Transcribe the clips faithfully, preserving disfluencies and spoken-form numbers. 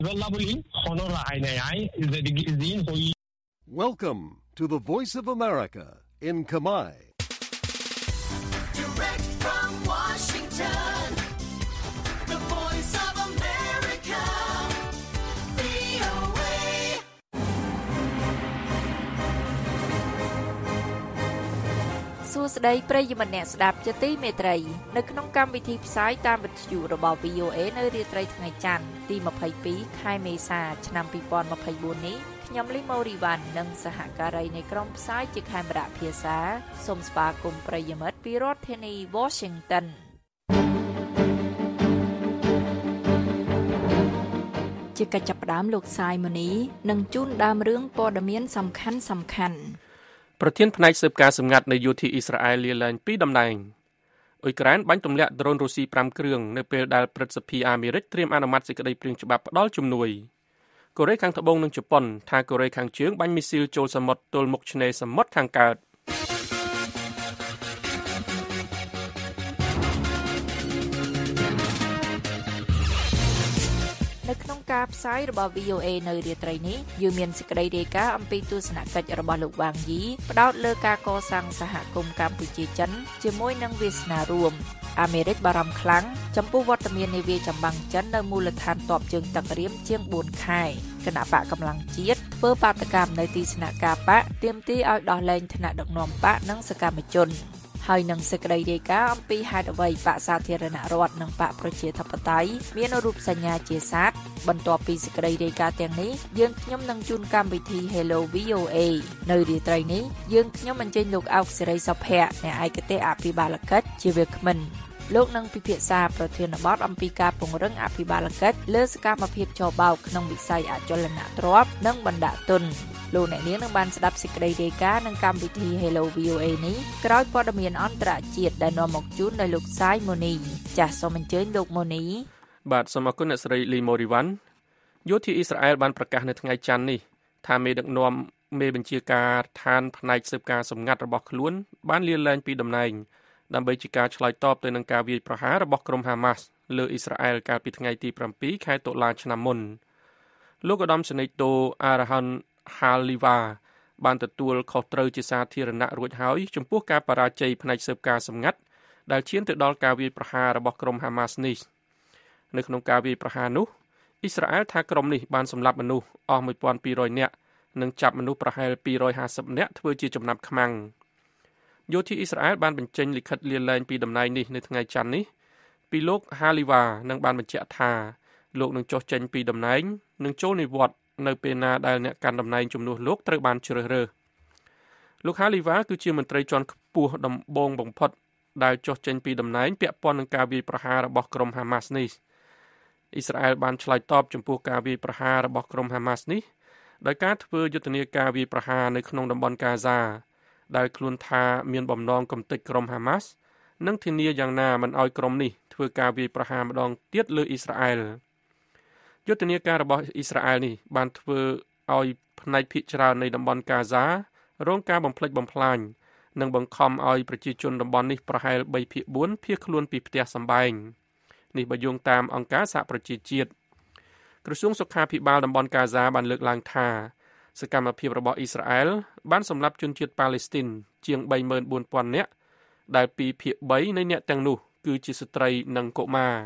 Welcome to the Voice of America in Khmer. Direct from Washington, the Voice of America, វី អូ เอ សួស្តីប្រិយមិត្តអ្នកស្ដាប់ជាទីមេត្រីនៅក្នុងកម្មវិធីផ្សាយតាមវិទ្យុរបស់ វី អូ เอ នៅរាត្រីថ្ងៃច័ន្ទទីยี่สิบสองខែមេសាឆ្នាំยี่สิบยี่สิบสี่នេះខ្ញុំលីម៉ូរីវ៉ាន់និងសហការីនៃក្រុមផ្សាយជាខេមរៈភាសាសូមស្វាគមន៍ប្រិយមិត្តពីរដ្ឋធានី Washington ជាកិច្ចចាប់ផ្ដើមលោកសាយម៉ូនីនឹងជូនដើមរឿងព័ត៌មានសំខាន់សំខាន់ប្រធានផ្នែកស៊ើបការសម្ងាត់នៃយោធាអ៊ីស្រាអែលលាលែងពីតំណែងអ៊ុយក្រែនបាញ់ទម្លាក់ដ្រូនរុស្ស៊ីប្រាំគ្រឿងនៅពេលដែលព្រឹទ្ធសភាអាមេរិកត្រៀមអនុម័តសេចក្តីព្រាងច្បាប់ផ្តល់ជំនួយកូរ៉េខាងត្បូងនិងជប៉ុនថាកូរ៉េខាងជើងបាញ់មីស៊ីលចូលសមុទ្រទល់មុខឆ្នេរសមុទ្រខាងកើតនៅក្នុងការផ្សាយរបស់ វី អូ เอ នៅរាត្រីនេះយើងមានសេចក្តីរាយការណ៍អំពីទស្សនកិច្ចរបស់លោកវ៉ាងយីផ្ដោតលើការកសាងសហគមន៍កម្ពុជាចិនជាមួយនឹងវាសនារួមអាមេរិកបារម្ភខ្លាំងចំពោះវត្តមាននាវាចម្បាំងចិននៅមូលដ្ឋានទ័ពជើងទឹករៀមជាងបួនខែគណៈបកកម្លាំងជាតិធ្វើបាតកម្មនៅទីស្នាក់ការបកទាមទារឲ្យដោះលែងថ្នាក់ដឹកនាំបកនិងសកម្មជនហើយនឹងសេចក្តីរាយការណ៍អំពីហេតុអ្វីបកសាធារណរដ្ឋនិងបកប្រជាធិបតេយ្យមានរូបសញ្ញាជាសាទបន្ទាប់ពីសេចក្តីរាយការណ៍ទាំងនេះយើងខ្ញុំនឹងជូនកម្មវិធី Hello វី អូ เอ នៅរាត្រីនេះយើងខ្ញុំអញ្ជើញលោកអោកសេរីសុភ័ក្រអ្នកឯកទេសអភិបាលកិច្ចជាវាគ្មិនលោកនឹងពិភាក្សាប្រធានបទអំពីការពង្រឹងអភិបាលកិច្ចលើសកម្មភាពចោរបោកក្នុងវិស័យអចលនទ្រព្យនិងបណ្ដាក់ទុនលោកអ្នកនាងនឹងបានស្ដាប់សេចក្តីរាយការណ៍នឹងកម្មវិធី Hello វី អូ เอ នេះក្រោយព័ត៌មានអន្តរជាតិដែលនាំមកជូនដោយលោកសាយម៉ូនីចាសសូមអញ្ជើញលោកម៉ូនីបាទសូមអរគុណអ្នកស្រីលីម៉ូរីវ៉ាន់យោធាអ៊ីស្រាអែលបានប្រកាសនៅថ្ងៃច័ន្ទនេះថាមេដឹកនាំមេបញ្ជាការឋានផ្នែកស៊ើបការសម្ងាត់របស់ខ្លួនបានលាលែងពីតំណែងដើម្បីជាការឆ្លើយតបទៅនឹងការវាយប្រហាររបស់ក្រុមហាម៉ាស់លើអ៊ីស្រាអែលកាលពីថ្ងៃទីbảyខែតុលាឆ្នាំមុនលោកឧត្តមសេនីយ៍តូអារ៉ាហាន់ហាលីវ៉ាបានទទួលខុសត្រូវជាសាធារណៈរួចហើយចំពោះការបរាជ័យផ្នែកស៊ើបការសម្ងាត់ដែលឈានទៅដល់ការវាយប្រហាររបស់ក្រុមហាម៉ាស់នេះនៅក្នុងការវាយប្រហារនោះអ៊ីស្រាអែលថាក្រុមនេះបានសម្លាប់មនុស្សអស់một nghìn hai trămនាក់និងចាប់មនុស្សប្រហែលtwo hundred fiftyនាក់ធ្វើជាចំណាប់ខ្មាំងយោធាអ៊ីស្រាអែលបានបញ្ចេញលិខិតលាលែងពីតំណែងនេះនៅថ្ងៃច័ន្ទនេះពីលោកហាលីវ៉ានឹងបានបញ្ជាក់ថាលោកនឹងចុះចេញពីតំណែងនិងចូលនិវត្តន៍នៅពេលណាដែលអ្នកកាន់តំណែងជំនួសលោកត្រូវបានជ្រើសរើសលោកហាលីវ៉ាគឺជាមន្ត្រីជាន់ខ្ពស់ដំបូងបំផុតដែលចុះចេញពីតំណែងពាក់ព័ន្ធនឹងការវាយប្រហាររបស់ក្រុមហាម៉ាស់នេះអ៊ីស្រាអែលបានឆ្លើយតបចំពោះការវាយប្រហាររបស់ក្រុមហាម៉ាស់នេះដោយការធ្វើយុទ្ធនាការវាយប្រហារនៅក្នុងតំបន់កាហ្សាដែលខ្លួនថាមានបំណងកំទេចក្រុមហាម៉ាស់និងធានាយ៉ាងណាមិនឲ្យក្រុមនេះធ្វើការវាយប្រហារម្ដងទៀតលើអ៊ីស្រាអែលយុទ្ធនាការរបស់អ៊ីស្រាអែលនេះបានធ្វើឲ្យផ្នែកភាគច្រើននៃតំបន់កាហ្សារងការបំផ្លិចបំផ្លាញនិងបង្ខំឲ្យប្រជាជនតំបន់នេះប្រហែលthree by fourភៀសខ្លួនពីផ្ទះសម្បែងនេះបើយោងតាមអង្គការសហប្រជាជាតិក្រសួងសុខាភិបាលតំបន់កាហ្សាបានលើកឡើងថាសកម្មភាពរបស់អ៊ីស្រាអែលបានសម្លាប់ជនជាតិប៉ាឡេស្ទីនជាងthree thousand four hundredនាក់ដែលtwoភាគthreeនៃអ្នកទាំងនោះគឺជាស្ត្រីនិងកុមារ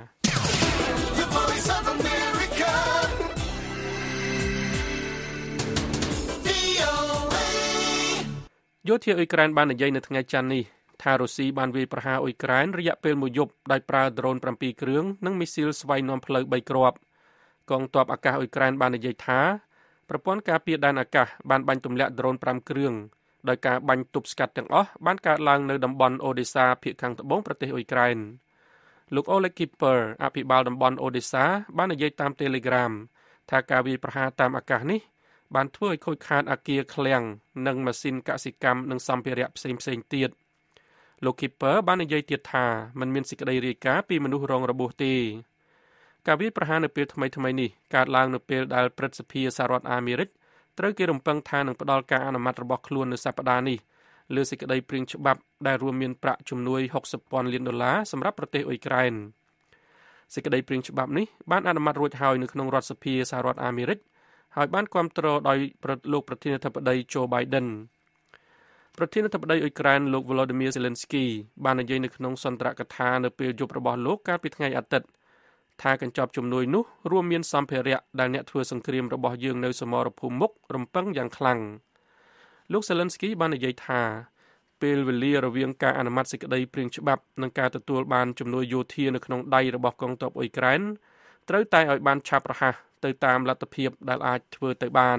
យោធាអ៊ុយក្រែនបាននិយាយនៅថ្ងៃច័ន្ទនេះថារុស្ស៊ីបានវាយប្រហារអ៊ុយក្រែនរយៈពេលមួយយប់ដោយប្រើដ្រូនsevenគ្រឿងនិងមីស៊ីលស្វ័យនាំផ្លូវthreeគ្រាប់កងទ័ពអាកាសអ៊ុយក្រែនបាននិយាយថាប្រព័ន្ធការពារដែនអាកាសបានបាញ់ទម្លាក់ដ្រូនfiveគ្រឿងដោយការបាញ់ទប់ស្កាត់ទាំងអស់បានកើតឡើងនៅតំបន់អូដេសាភាគខាងត្បូងប្រទេសអ៊ុយក្រែនលោក Oleg Kipper អភិបាលតំបន់អូដេសាបាននិយាយតាម Telegram ថាការវាយប្រហារតាមអាកាសនេះបានធ្វើឲ្យខូចខាតអគារឃ្លាំងនិងម៉ាស៊ីនកសិកម្មនិងសម្ភារៈផ្សេងៗទៀតលោក Kipper បាននិយាយទៀតថាมันមានសេចក្តីរាយការណ៍ពីមនុស្សរងរបួសទេការវាយប្រហារនៅពេលថ្មីៗនេះកើតឡើងនៅពេលដែលព្រឹទ្ធសភាសហរដ្ឋអាមេរិកត្រូវគេរំពឹងថានឹងផ្ដល់ការអនុម័តរបស់ខ្លួននៅសប្តាហ៍នេះលើសេចក្តីព្រាងច្បាប់ដែលរួមមានប្រាក់ជំនួយsixty thousandលានដុល្លារសម្រាប់ប្រទេសអ៊ុយក្រែនសេចក្តីព្រាងច្បាប់នេះបានអនុម័តរួចហើយនៅក្នុងរដ្ឋសភាសហរដ្ឋអាមេរិកហើយបានគាំទ្រដោយលោកប្រធានាធិបតី Joe Biden ប្រធានាធិបតីអ៊ុយក្រែនលោក Volodymyr Zelensky បាននិយាយនៅក្នុងសន្ទរកថានៅពេលយប់របស់លោកកាលពីថ្ងៃអាទិត្យថាកញ្ចប់ជំនួយនោះរួមមានសម្ភារៈដែលអ្នកធ្វើសង្គ្រាមរបស់យើងនៅសមរភូមិមុខរំពឹងយ៉ាងខ្លាំងលោក Zelensky បាននិយាយថាពេលវេលារវាងការអនុម័តសេចក្តីព្រាងច្បាប់និងការទទួលបានជំនួយយោធានៅក្នុងដៃរបស់កងទ័ពអ៊ុយក្រែនត្រូវតែឲ្យបានឆាប់រហ័សទៅតាមលទ្ធភាពដែលអាចធ្វើទៅបាន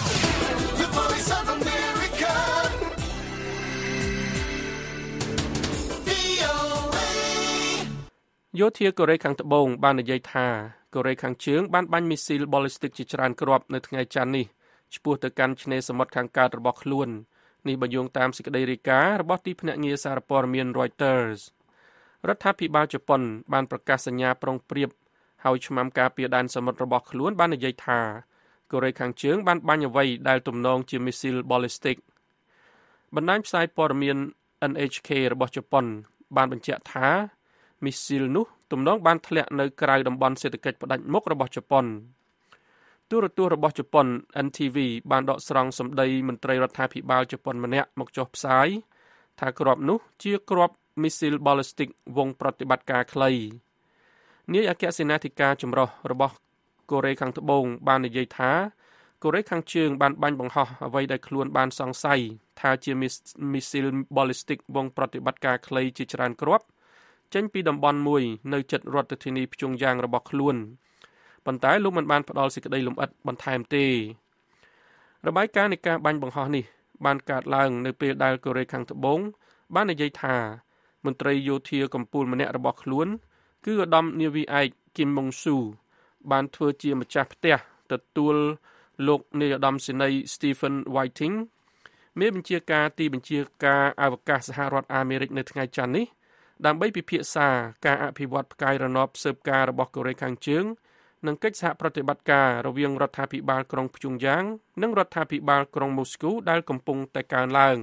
យោធាកូរ៉េខាងត្បូងបាននិយាយថាកូរ៉េខាងជើងបានបាញ់មីស៊ីលប៊ូលីស្ទិកជាច្រើនគ្រាប់នៅថ្ងៃច័ន្ទនេះឆ្ពោះទៅកាន់ឆ្នេរសមុទ្រខាងកើតរបស់ខ្លួននេះបញ្យងតាមសេចក្តីរាយការណ៍របស់ទីភ្នាក់ងារសារព័ត៌មាន Reuters រដ្ឋាភិបាលជប៉ុនបានប្រកាសសញ្ញាប្រុងប្រៀបហើយឆ្មាំការពារដែនសមុទ្ររបស់ខ្លួនបាននិយាយថាកូរ៉េខាងជើងបានបាញ់អ្វីដែលទំនងជាមីស៊ីលប៊ូលីស្ទិកបណ្ដាញផ្សាយព័ត៌មាន N H K របស់ជប៉ុនបានបញ្ជាក់ថាមីស៊ីលនោះទំនងបានធ្លាក់នៅក្រៅតំបន់សេដ្ឋកិច្ចផ្ដាច់មុខរបស់ជប៉ុនទូរទស្សន៍របស់ជប៉ុន N T V បានដកស្រង់សម្ដីមន្ត្រីរដ្ឋាភិបាលជប៉ុនម្នាក់មកចុះផ្សាយថាគ្រាប់នោះជាគ្រាប់មីស៊ីលប៊ូលីស្ទិកវងប្រតិបត្តិការខ្លីនាយអគ្គសេនាធិការចម្រុះរបស់កូរ៉េខាងត្បូងបាននិយាយថាកូរ៉េខាងជើងបានបាញ់បង្ហោះអ្វីដែលខ្លួនបានសង្ស័យថាជាមីស៊ីលប៊ូលីស្ទិកវងប្រតិបត្តិការខ្លីជាច្រើនគ្រាប់ចេញពីតំបន់មួយនៅជិតរដ្ឋធានីព្យុងយ៉ាងរបស់ខ្លួនប៉ុន្តែលោកមិនបានផ្ដល់សេចក្តីលម្អិតបន្ថែមទេរបាយការណ៍នៃការបាញ់បង្ហោះនេះបានកើតឡើងនៅពេលដែលកូរ៉េខាងត្បូងបាននិយាយថាមន្ត្រីយោធាកំពូលម្នាក់របស់ខ្លួនគឺឧត្តមនាវីឯកគីមម៉ុងស៊ូបានធ្វើជាម្ចាស់ផ្ទះទទួលលោកនាយឧត្តមសេនីយ៍ Stephen Whiting មេបញ្ជាការទីបញ្ជាការអវកាសសហរដ្ឋអាមេរិកនៅថ្ងៃច័ន្ទនេះដើម្បីពិភាក្សាការអភិវឌ្ឍផ្កាយរណបស៊ើបការរបស់កូរ៉េខាងជើងនិងកិច្ចសហប្រតិបត្តិការរវាងរដ្ឋាភិបាលក្រុងព្យុងយ៉ាងនិងរដ្ឋាភិបាលក្រុងម៉ូស្គូដែលកំពុងតែកើនឡើង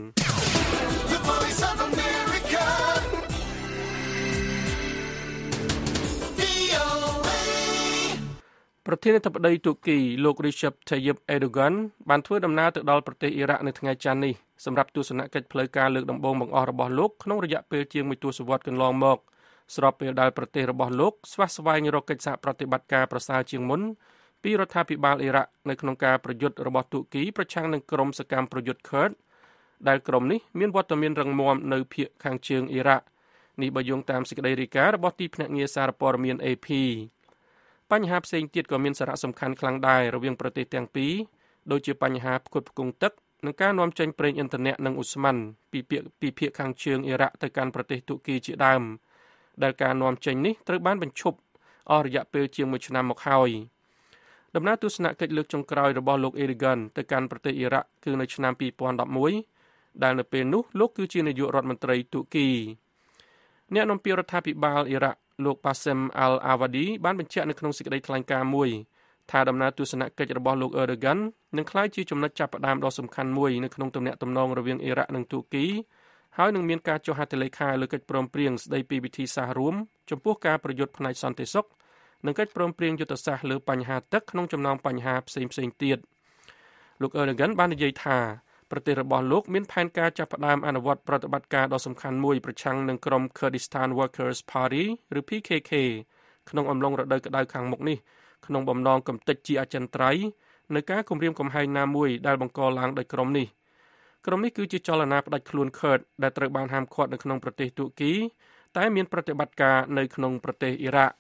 ប្រធានាធិបតីទូគីលោក Recep Tayyip Erdogan បានធ្វើដំណើរទៅដល់ប្រទេសអ៊ីរ៉ាក់នៅថ្ងៃច័ន្ទនេះសម្រាប់ទស្សនកិច្ចផ្លូវការលើកដំបូងបង្អស់របស់លោកក្នុងរយៈពេលជាងមួយទសវត្សរ៍កន្លងមកស្របពេលដែលប្រទេសរបស់លោកស្វះស្វែងរកកិច្ចសហប្រតិបត្តិការប្រសើរជាងមុនពីរដ្ឋាភិបាលអ៊ីរ៉ាក់នៅក្នុងការប្រយុទ្ធរបស់ទូគីប្រឆាំងនឹងក្រុមសកម្មប្រយុទ្ធ Kurd ដែលក្រុមនេះមានវត្តមានរឹងមាំនៅភាគខាងជើងអ៊ីរ៉ាក់នេះបើយោងតាមសេចក្តីរាយការណ៍របស់ទីភ្នាក់ងារសារព័ត៌មាន A P បញ្ហាផ្សេងទៀតក៏មានសារៈសំខាន់ខ្លាំងដែររវាងប្រទេសទាំងពីរដូចជាបញ្ហាផ្គត់ផ្គង់ទឹកនិងការនាំចេញប្រេងឥន្ធនៈនិងឧស្ម័នពីពីភាគខាងជើងអ៊ីរ៉ាក់ទៅកាន់ប្រទេសទូគីជាដើមដែលការនាំចេញនេះត្រូវបានបញ្ឈប់អស់រយៈពេលជាងមួយឆ្នាំមកហើយដំណើរទស្សនកិច្ចលើកចុងក្រោយរបស់លោក Erdogan ទៅកាន់ប្រទេសអ៊ីរ៉ាក់គឺនៅឆ្នាំពីរពាន់ដប់មួយដែលនៅពេលនោះលោកគឺជានាយករដ្ឋមន្ត្រីទូគីអ្នកនាំពាក្យរដ្ឋាភិបាលអ៊ីរ៉ាក់លោក Bassem al-Awadi បានបញ្ជាក់នៅក្នុងសេចក្តីថ្លែងការណ៍មួយថាដំណើរទស្សនកិច្ចរបស់លោក Erdogan នឹងក្លាយជាចំណុចចាប់ផ្ដើមដ៏សំខាន់មួយនៅក្នុងទំនាក់ទំនងរវាងអ៊ីរ៉ាក់និងទូគីហើយនឹងមានការចុះហត្ថលេខាលើកិច្ចព្រមព្រៀងស្តីពីវិធីសាស្ត្ររួមចំពោះការប្រយុទ្ធផ្នែកសន្តិសុខនិងកិច្ចព្រមព្រៀងយុទ្ធសាស្ត្រលើបញ្ហាទឹកក្នុងចំណោមបញ្ហាផ្សេងៗទៀតលោក Erdogan បាននិយាយថាប្រទេសរបស់លោកមានផែនការចាប់ផ្ដើមអនុវត្តប្រតិបត្តិការដ៏សំខាន់មួយប្រឆាំងនឹងក្រុម Kurdistan Workers Party ឬ P K K ក្នុងអំឡុងរដូវក្តៅខាងមុខនេះក្នុងបំណងកំទេចជាអចិន្ត្រៃយ៍នៅការគំរាមកំហែងណាមួយដែលបង្កឡើងដោយក្រុមនេះក្រុមនេះគឺជាចលនាផ្ដាច់ខ្លួន Kurd ដែលត្រូវបានហាមឃាត់នៅក្នុងប្រទេសទូគីតែមានប្រតិបត្តិការនៅក្នុងប្រទេសអ៊ីរ៉ាក់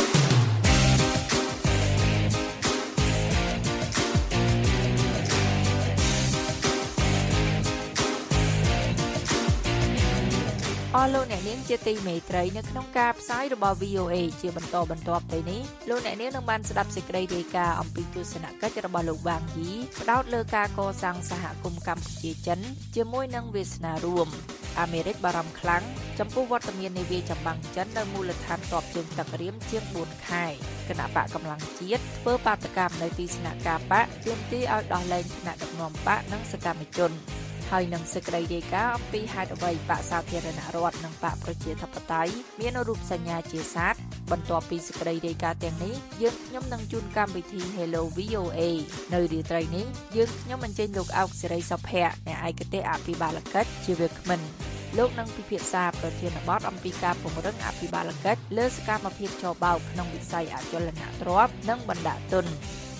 អស់លោកអ្នកនាងជាទីមេត្រីនៅក្នុងការផ្សាយរបស់ V O A ជាបន្តបន្ទាប់ទៅនេះលោកអ្នកនាងនឹងបានស្ដាប់សេចក្តីរាយការណ៍អំពីទស្សនកិច្ចរបស់លោកវ៉ាងយីផ្ដោតលើការកសាងសហគមន៍កម្ពុជាចិនជាមួយនឹងវាសនារួមអាមេរិកបារម្ភខ្លាំងចំពោះវត្តមាននាវាចម្បាំងចិននៅមូលដ្ឋានទ័ពជើងទឹករៀមជាងបួនខែគណៈបកកម្លាំងជាតិធ្វើបាតកម្មនៅទីស្នាក់ការបកទាមទារឲ្យដោះលែងថ្នាក់ដឹកនាំបកនិងសកម្មជនហើយនឹងសេចក្តីរាយការណ៍អំពីហេតុអ្វីបកសាធារណរដ្ឋនិងបកប្រជាធិបតេយ្យមានរូបសញ្ញាជាសាទបន្ទាប់ពីសេចក្តីរាយការណ៍ទាំងនេះយើងខ្ញុំនឹងជូនកម្មវិធី Hello វី អូ เอ នៅរាត្រីនេះយើងខ្ញុំអញ្ជើញលោកអោកសេរីសុភ័ក្រអ្នកឯកទេសអភិបាលកិច្ចជាវាគ្មិនលោកនឹងពិភាក្សាប្រធានបទអំពីការពង្រឹងអភិបាលកិច្ចលើសកម្មភាពចោរបោកក្នុងវិស័យអចលនទ្រព្យនិងបណ្ដាក់ទុន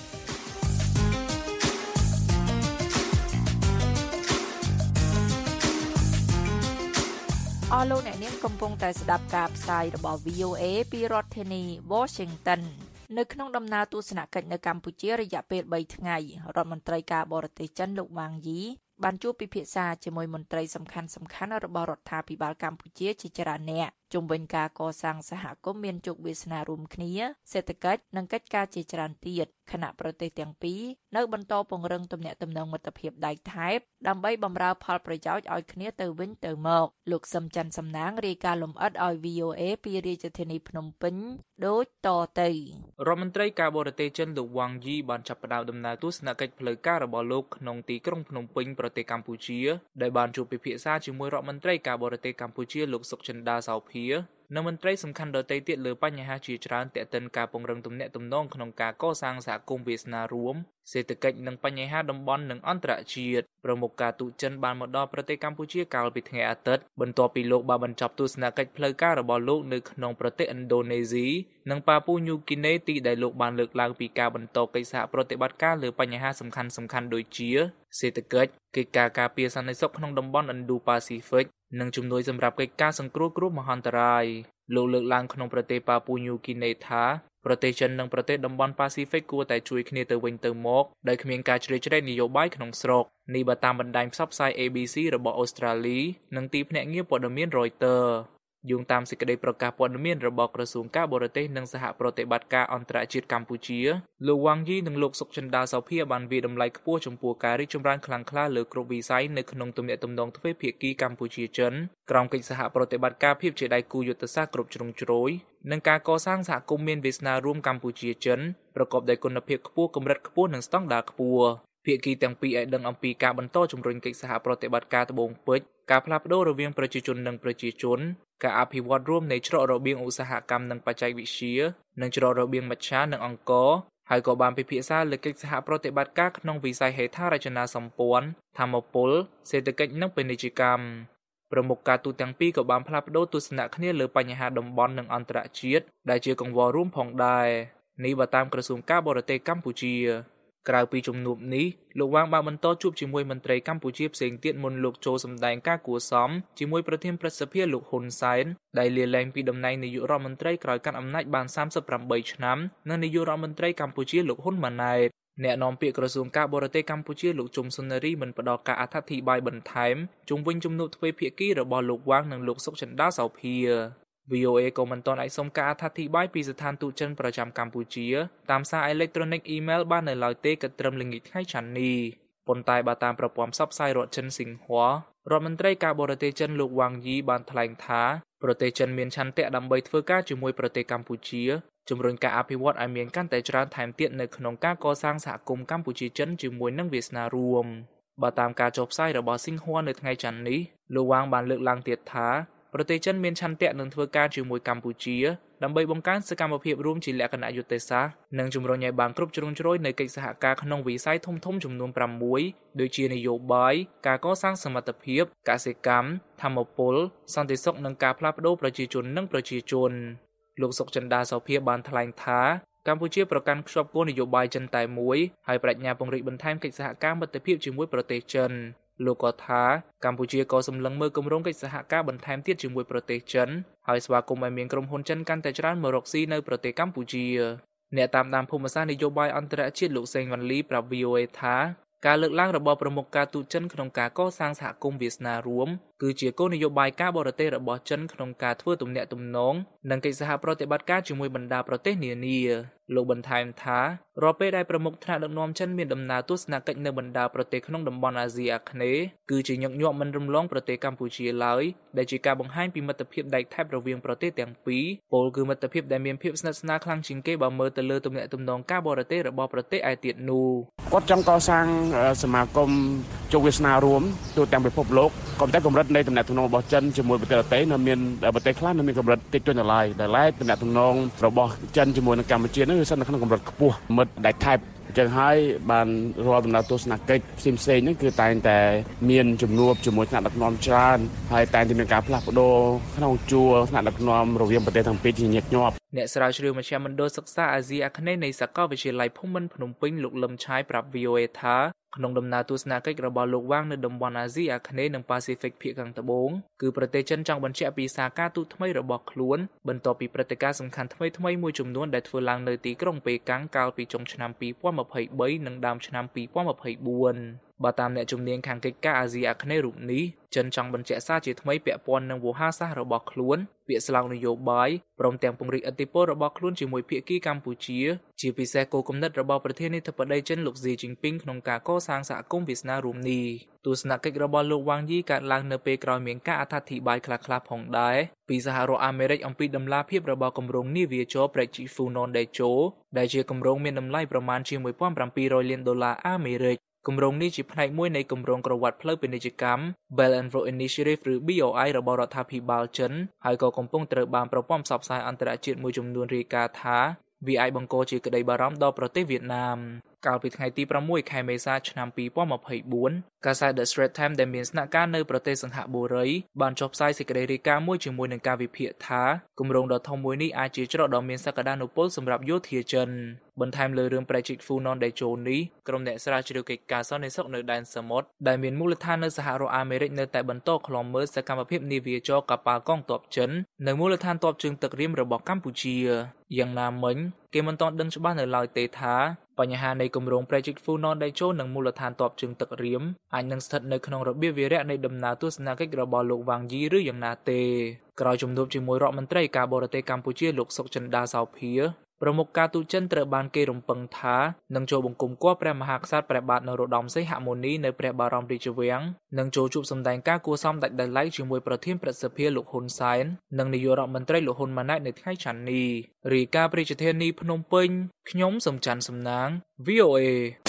អស់លោកអ្នកនាងកំពុងតែស្ដាប់ការផ្សាយរបស់ វី អូ เอ ពីរដ្ឋធានី Washington នៅក្នុងដំណើរទស្សនកិច្ចនៅកម្ពុជារយៈពេលបីថ្ងៃរដ្ឋមន្ត្រីការបរទេសចិនលោកវ៉ាងយីបានជួបពិភាក្សាជាមួយមន្ត្រីសំខាន់ៗរបស់រដ្ឋាភិបាលកម្ពុជាជាច្រើនអ្នកជុំវិញការកសាងសហគមន៍មានជោគវាសនារួមគ្នាសេដ្ឋកិច្ចនិងកិច្ចការជាច្រើនទៀតខណៈប្រទេសទាំងពីរនៅបន្តពង្រឹងទំនាក់ទំនងមិត្តភាពដៃថែបដើម្បីបម្រើផលប្រយោជន៍ឲ្យគ្នាទៅវិញទៅមកលោកសឹមច័ន្ទសំណាងរាយការណ៍លម្អិតឲ្យ វី អូ เอ ពីរាជធានីភ្នំពេញដូចតទៅរដ្ឋមន្ត្រីការបរទេសចិនលោកវ៉ាងយីបានចាប់ផ្ដើមដំណើរទស្សនកិច្ចផ្លូវការរបស់លោកក្នុងទីក្រុងភ្នំពេញប្រទេសកម្ពុជាដែលបានជួបពិភាក្សាជាមួយរដ្ឋមន្ត្រីការបរទេសកម្ពុជាលោកសុកចិន្តាសោភានិងមន្ត្រីសំខាន់ដទៃទៀតលើបញ្ហាជាច្រើនទាក់ទិនការពង្រឹងទំនាក់ទំនងក្នុងការកសាងសហគមន៍វាសនារួមសេដ្ឋកិច្ចនិងបញ្ហាតំបន់និងអន្តរជាតិប្រមុខការទូតចិនបានមកដល់ប្រទេសកម្ពុជាកាលពីថ្ងៃអាទិត្យបន្ទាប់ពីលោកបានបញ្ចប់ទស្សនកិច្ចផ្លូវការរបស់លោកនៅក្នុងប្រទេសឥណ្ឌូនេស៊ីនិងប៉ាពូញូហ្គីណេទីដែលលោកបានលើកឡើងពីការបន្តកិច្ចសហប្រតិបត្តិការលើបញ្ហាសំខាន់ៗដូចជាសេដ្ឋកិច្ចកិច្ចការការពារសន្តិសុខក្នុងតំបន់ឥណ្ឌូប៉ាស៊ីហ្វិកនិងជំនួយសម្រាប់កិច្ចការសង្គ្រោះគ្រោះមហន្តរាយលោកលើកឡើងក្នុងប្រទេសប៉ាពូញូហ្គីណេថាប្រទេសចិននិងប្រទេសតំបន់ប៉ាស៊ីហ្វិកគួរតែជួយគ្នាទៅវិញទៅមកដោយគ្មានការជ្រៀតជ្រែកនយោបាយក្នុងស្រុកនេះបើតាមបណ្ដាញផ្សព្វផ្សាយ เอ ប៊ី ซี របស់អូស្ត្រាលីនិងទីភ្នាក់ងារព័ត៌មាន Reutersយោងតាមសេចក្តីប្រកាសព័ត៌មានរបស់ក្រសួងការបរទេសនិងសហប្រតិបត្តិការអន្តរជាតិកម្ពុជាលោកវ៉ាងយីនិងលោកសុកចិន្តាសោភាបានវាយតម្លៃខ្ពស់ចំពោះការរីកចម្រើនខ្លាំងក្លាលើគ្រប់វិស័យនៅក្នុងទំនាក់ទំនងទ្វេភាគីកម្ពុជាចិនក្រោមកិច្ចសហប្រតិបត្តិការភាពជាដៃគូយុទ្ធសាស្ត្រគ្រប់ជ្រុងជ្រោយនិងការកសាងសហគមន៍មានវាសនារួមកម្ពុជាចិនប្រកបដោយគុណភាពខ្ពស់កម្រិតខ្ពស់និងស្តង់ដារខ្ពស់ភាគីទាំងពីរឲ្យដឹងអំពីការបន្តជំរុញកិច្ចសហប្រតិបត្តិការត្បូងពេជ្រការផ្លាស់ប្តូររវាងប្រជាជននិងប្រជាជនការអភិវឌ្ឍរួមនៃច្រករបៀងឧស្សាហកម្មនិងបច្ចេកវិទ្យានិងច្រករបៀងមច្ឆានិងអង្គរហើយក៏បានពិភាក្សាលើកិច្ចសហប្រតិបត្តិការក្នុងវិស័យហេដ្ឋារចនាសម្ព័ន្ធធម្មពលសេដ្ឋកិច្ចនិងពាណិជ្ជកម្មប្រមុខការទូតទាំងពីរក៏បានផ្លាស់ប្តូរទស្សនៈគ្នាលើបញ្ហាតំបន់និងអន្តរជាតិដែលជាកង្វល់រួមផងដែរនេះបើតាមក្រសួងការបរទេសកម្ពុជាក្រៅពីជំនួបនេះលោកវ៉ាងបានបន្តជួបជាមួយមន្ត្រីកម្ពុជាផ្សេងទៀតមុនលោកចូលសម្ដែងការគួរសមជាមួយប្រធានព្រឹទ្ធសភាលោកហ៊ុនសែនដែលលាលែងពីតំណែងនាយករដ្ឋមន្ត្រីក្រោយកាន់អំណាចបានសាមសិបប្រាំបីឆ្នាំនិងនាយករដ្ឋមន្ត្រីកម្ពុជាលោកហ៊ុនម៉ាណែតអ្នកនាំពាក្យក្រសួងការបរទេសកម្ពុជាលោកជុំសុនារីមិនផ្ដល់ការអធិប្បាយបន្ថែមជុំវិញជំនួបទ្វេភាគីរបស់លោកវ៉ាងនិងលោកសុកចិន្តាសោភា វី អូ เอ ក៏មិនទាន់អាចសុំការអធិប្បាយពីស្ថានទូតចិនប្រចាំកម្ពុជាតាមសារអេឡិចត្រូនិកអ៊ីមែលបាននៅឡើយទេគិតត្រឹមល្ងាចថ្ងៃច័ន្ទនេះប៉ុន្តែបើតាមប្រព័ន្ធផ្សព្វផ្សាយរដ្ឋចិនស៊ីងហួររដ្ឋមន្ត្រីការបរទេសចិនលោកវ៉ាងយីបានថ្លែងថាប្រទេសចិនមានឆន្ទៈដើម្បីធ្វើការជាមួយប្រទេសកម្ពុជាជំរុញការអភិវឌ្ឍឲ្យមានកាន់តែច្រើនថែមទៀតនៅក្នុងការកសាងសហគមន៍កម្ពុជាចិនជាមួយនឹងវាសនារួមបើតាមការចុះផ្សាយរបស់ស៊ីងហួរនៅថ្ងៃច័ន្ទនេះលោកវ៉ាងបានលើកឡើងទៀតថាប្រទេសចិនមានឆន្ទៈនឹងធ្វើការជាមួយកម្ពុជាដើម្បីបង្កើនសកម្មភាពរួមជាលក្ខណៈយុទ្ធសាស្ត្រនិងជំរុញឲ្យបានគ្រប់ជ្រុងជ្រោយនៃកិច្ចសហការក្នុងវិស័យធំៗចំនួនប្រាំមួយដូចជានយោបាយការកសាងសមត្ថភាពកសិកម្មធម្មពលសន្តិសុខនិងការផ្លាស់ប្តូរប្រជាជននិងប្រជាជនលោកសុកចិន្តាសោភាបានថ្លែងថាកម្ពុជាប្រកាន់ខ្ជាប់គោលនយោបាយចិនតែមួយហើយប្រាជ្ញាពង្រីកបន្ថែមកិច្ចសហការមិត្តភាពជាមួយប្រទេសចិនលោកក៏ថាកម្ពុជាក៏សម្លឹងមើលគម្រោងកិច្ចសហការបន្ថែមទៀតជាមួយប្រទេសចិនហើយស្វាគមន៍ឲ្យមានក្រុមហ៊ុនចិនកាន់តែច្រើនមករកស៊ីនៅប្រទេសកម្ពុជាអ្នកតាមដានភូមិសាស្ត្រនយោបាយអន្តរជាតិលោកសេងវ៉ាន់លីប្រាប់ វី អូ เอ ថាការលើកឡើងរបស់ប្រមុខការទូតចិនក្នុងការកសាងសហគមន៍វាសនារួមគឺជាគោលនយោបាយការបរទេសរបស់ចិនក្នុងការធ្វើទំនាក់ទំនងនិងកិច្ចសហប្រតិបត្តិការជាមួយបណ្ដាប្រទេសនានាលោកបន្ថែមថារាល់ពេលដែលប្រមុខថ្នាក់ដឹកនាំចិនមានដំណើរទស្សនកិច្ចនៅបណ្ដាប្រទេសក្នុងតំបន់អាស៊ីអាគ្នេយ៍គឺជាញឹកញាប់មិនរំលងប្រទេសកម្ពុជាឡើយដែលជាការបង្ហាញពីមិត្តភាពដៃថែបរវាងប្រទេសទាំងពីរពោលគឺមិត្តភាពដែលមានភាពស្និទ្ធស្នាលខ្លាំងជាងគេបើមើលទៅលើទំនាក់ទំនងការបរទេសរបស់ប្រទេសឯទៀតនោះគាត់ចង់កសាងសមាគមចូលវាសនារួមទូទាំងពិភពលោកក៏តែកម្រិតនៃតំណែងទំនងរបស់ចិនជាមួយប្រទេសដទៃនៅមានប្រទេសខ្លះនៅមានកម្រិតតិចតួចនៅឡើយដែលឡែកតំណែងទំនងរបស់ចិនជាមួយនឹងកម្ពុជានេះវាស្ថិតនៅក្នុងកម្រិតខ្ពស់មិត្តដែលថែបអញ្ចឹងហើយបានរាល់ដំណើរទស្សនកិច្ចផ្សេងផ្សេងហ្នឹងគឺតែងតែមានជំនួបជាមួយថ្នាក់ដឹកនាំច្រើនហើយតែងតែមានការផ្លាស់ប្ដូរក្នុងជួរថ្នាក់ដឹកនាំរវាងប្រទេសទាំងពីរជាញឹកញាប់អ្នកស្រាវជ្រាវមជ្ឈមណ្ឌលសិក្សាអាស៊ីអាគ្នេយ៍នៃសាកលវិទ្យាល័យភូមិន្ទភ្នំពេញលោកលឹមឆាយប្រាប់ V O A ថាក្នុងដំណើរទស្សនកិច្ចរបស់លោកវាងនៅតំបន់អាស៊ីអាគ្នេយ៍និងប៉ាស៊ីហ្វិកភាគខាងត្បូងគឺប្រទេសចិនចង់បញ្ជាក់ពីសារការទូតថ្មីរបស់ខ្លួនបន្ទាប់ពីព្រឹត្តិការណ៍សំខាន់ថ្មីៗមួយចំនួនដែលធ្វើឡើងនៅទីក្រុងប៉េកាំងកាលពីចុងឆ្នាំពីរពាន់ម្ភៃបីនិងដើមឆ្នាំពីរពាន់ម្ភៃបួនបើតាមអ្នកជំនាញខាងកិច្ចការអាស៊ីអាគ្នេយ៍រូបនេះចិនចង់បញ្ជាក់សារជាថ្មីពាក់ព័ន្ធនឹងវោហារសាស្ត្ររបស់ខ្លួនពាក្យស្លោកនយោបាយព្រមទាំងពង្រីកឥទ្ធិពលរបស់ខ្លួនជាមួយភាគីកម្ពុជាជាពិសេសគោលគំនិតរបស់ប្រធានាធិបតីចិនលោកស៊ីជីនពីងក្នុងការកសាងសហគមន៍វាសនារួមនេះទស្សនកិច្ចរបស់លោកវ៉ាងយីកើតឡើងនៅពេលក្រោយមានការអត្ថាធិប្បាយខ្លះៗផងដែរពីសហរដ្ឋអាមេរិកអំពីដំណាភាពរបស់គម្រោងនាវាចរប្រេជីហ្វូណនដេជោដែលជាគម្រោងមានតម្លៃប្រមាណជា មួយពាន់ប្រាំពីររយលានដុល្លារអាមេរិកគម្រោងនេះជាផ្នែកមួយនៃគម្រោងក្រវ៉ាត់ផ្លូវពាណិជ្ជកម្ម Belt and Road Initiative ឬ B O I របស់រដ្ឋាភិបាលចិនហើយក៏កំពុងត្រូវបានប្រព័ន្ធផ្សព្វផ្សាយអន្តរជាតិមួយចំនួនរាយការណ៍ថាវាអាចបង្កជាក្តីបារម្ភដល់ប្រទេសវៀតណាមកាលពីថ្ងៃទីប្រាំមួយខែមេសាឆ្នាំពីរពាន់ម្ភៃបួនកាសែត The Straits Times ដែលមានស្នាក់ការនៅប្រទេសសិង្ហបុរីបានចុះផ្សាយសេចក្តីរាយការណ៍មួយជាមួយនឹងការវិភាគថាគម្រោងដ៏ធំមួយនេះអាចជាច្រកដ៏មានសក្តានុពលសម្រាប់យោធាចិនបន្ថែមលើរឿងប្រជិកហ្វូណនដេជោនេះក្រុមអ្នកស្រាវជ្រាវកិច្ចការសន្តិសុខនៅដែនសមុទ្រដែលមានមូលដ្ឋាននៅសហរដ្ឋអាមេរិកនៅតែបន្តឃ្លាំមើលសកម្មភាពនាវាចរកប៉ាល់កងទ័ពចិននៅមូលដ្ឋានទ័ពជើងទឹករៀមរបស់កម្ពុជាយ៉ាងណាមិញគេមិនទាន់ដឹងច្បាស់នៅឡើយទេថាបញ្ហានៃគម្រោងប្រជិកហ្វូណនដេជោនិងមូលដ្ឋានទ័ពជើងទឹករៀមអាចនឹងស្ថិតនៅក្នុងរបៀបវារៈនៃដំណើរទស្សនកិច្ចរបស់លោកវ៉ាងយីឬយ៉ាងណាទេក្រោយជំនួបជាមួយរដ្ឋមន្ត្រីការបរទេសកម្ពុជាលោកសុកចិន្តាសោភាប្រមុខការទូតចិនត្រូវបានគេរំពឹងថានឹងចូលបង្គំគាល់ព្រះមហាក្សត្រព្រះបាទនរោត្តមសីហមុនីនៅព្រះបរមរាជវាំងនិងចូលជួបសម្ដែងការគួរសមដាច់ដោយឡែកជាមួយប្រធានព្រឹទ្ធសភាលោកហ៊ុនសែននិងនាយករដ្ឋមន្ត្រីលោកហ៊ុនម៉ាណែតនៅថ្ងៃច័ន្ទនេះរាយការណ៍ពីរាជធានីភ្នំពេញខ្ញុំសំច័ន្ទសំណាង V O A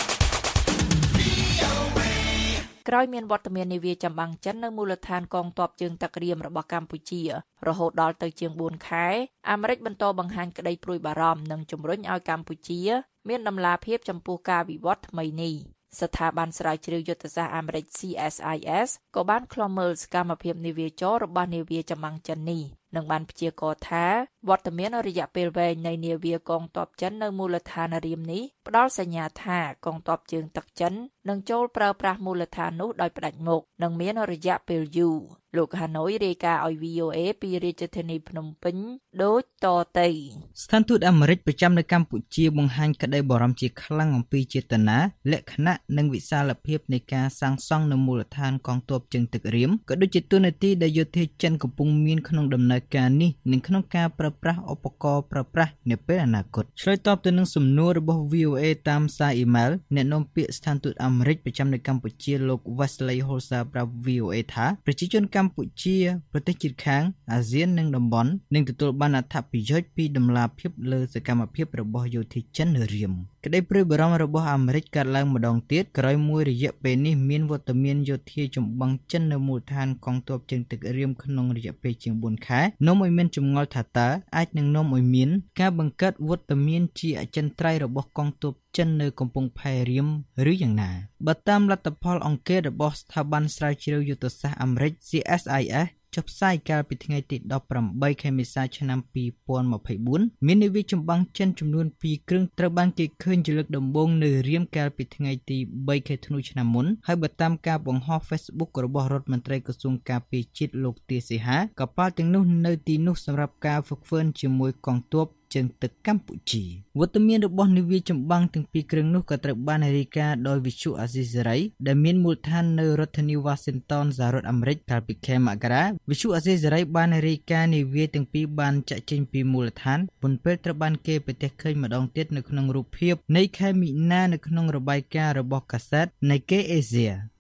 ក្រោយមានវត្តមាននាវាចម្បាំងចិននៅមូលដ្ឋានកងទ័ពជើងទឹករៀមរបស់កម្ពុជារហូតដល់ទៅជាងបួនខែអាមេរិកបន្តបង្ហាញក្តីព្រួយបារម្ភនិងជំរុញឲ្យកម្ពុជាមានដំណាភាពចំពោះការវិវត្តថ្មីនេះស្ថាប័នស្រាវជ្រាវយុទ្ធសាស្ត្រអាមេរិក C S I S ក៏បានឃ្លាំមើលសកម្មភាពនាវាចររបស់នាវាចម្បាំងចិននេះនិងបានព្យាករណ៍ថាវត្តមានរយៈពេលវែងនៃនាវាកងទ័ពចិននៅមូលដ្ឋានរៀមនេះផ្ដល់សញ្ញាថាកងទ័ពជើងទឹកចិននឹងចូលប្រើប្រាស់មូលដ្ឋាននោះដោយផ្ដាច់មុខនិងមានរយៈពេលយូរលោកហាណូយរាយការណ៍ឲ្យ V O A ពីរាជធានីភ្នំពេញដូចតទៅស្ថានទូតអាមេរិកប្រចាំនៅកម្ពុជាបង្ហាញក្តីបារម្ភជាខ្លាំងអំពីចេតនាលក្ខណៈនិងវិសាលភាពនៃការសាងសង់នៅមូលដ្ឋានកងទ័ពជើងទឹករៀមក៏ដូចជាទូនាទីដែលយោធាចិនកំពុងមានក្នុងដំណើរការនេះនិងក្នុងការប្រើប្រាស់ឧបករណ៍ប្រើប្រាស់នាពេលអនាគតឆ្លើយតបទៅនឹងសំណួររបស់ V O A តាមសារអ៊ីមែលអ្នកនាំពាក្យស្ថានទូតអាមេរិកប្រចាំនៅកម្ពុជាលោក Wesley Holzer ប្រាប់ V O A ថាប្រជាជនកម្ពុជាប្រទេសជិតខាងអាស៊ាននិងតំបន់នឹងទទួលបានអត្ថប្រយោជន៍ពីដំណាភាពលើសកម្មភាពរបស់យោធាចិននៅរៀមក្តីព្រួយបារម្ភរបស់អាមេរិកកើតឡើងម្ដងទៀតក្រោយមួយរយៈពេលនេះមានវត្តមានយោធាចម្បាំងចិននៅមូលដ្ឋានកងទ័ពជើងទឹករៀមក្នុងរយៈពេលជាងបួនខែនាំឲ្យមានចម្ងល់ថាតើអាចនឹងនាំឲ្យមានការបង្កើតវត្តមានជាអចិន្ត្រៃយ៍របស់កងទ័ពចិននៅកំពង់ផែរៀមឬយ៉ាងណាបើតាមលទ្ធផលអង្កេតរបស់ស្ថាប័នស្រាវជ្រាវយុទ្ធសាស្ត្រអាមេរិក C S I S ចុះផ្សាយកាលពីថ្ងៃទីដប់ប្រាំបីខែមេសាឆ្នាំពីរពាន់ម្ភៃបួនមាននាវាចម្បាំងចិនចំនួនពីរគ្រឿងត្រូវបានគេឃើញជាលើកដំបូងនៅរៀមកាលពីថ្ងៃទីបីខែធ្នូឆ្នាំមុនហើយបើតាមការបង្ហោះ Facebook របស់រដ្ឋមន្ត្រីក្រសួងការពារជាតិលោកទាសីហាកប៉ាល់ទាំងនោះនៅទីនោះសម្រាប់ការហ្វឹកហ្វឺនជាមួយកងទ័ពជើងទឹកកម្ពុជាវត្តមានរបស់នាវាចម្បាំងទាំងពីរគ្រឿងនោះក៏ត្រូវបានរាយការណ៍ដោយវិទ្យុអាស៊ីសេរីដែលមានមូលដ្ឋាននៅរដ្ឋធានី Washington សហរដ្ឋអាមេរិកកាលពីខែមករាវិទ្យុអាស៊ីសេរីបានរាយការណ៍នាវាទាំងពីរបានចាក់ចេញពីមូលដ្ឋានមុនពេលត្រូវបានគេប្រទះឃើញម្ដងទៀតនៅក្នុងរូបភាពនៃខែមិនិនានៅក្នុងរបាយការណ៍របស់កាសែត Nikkei Asia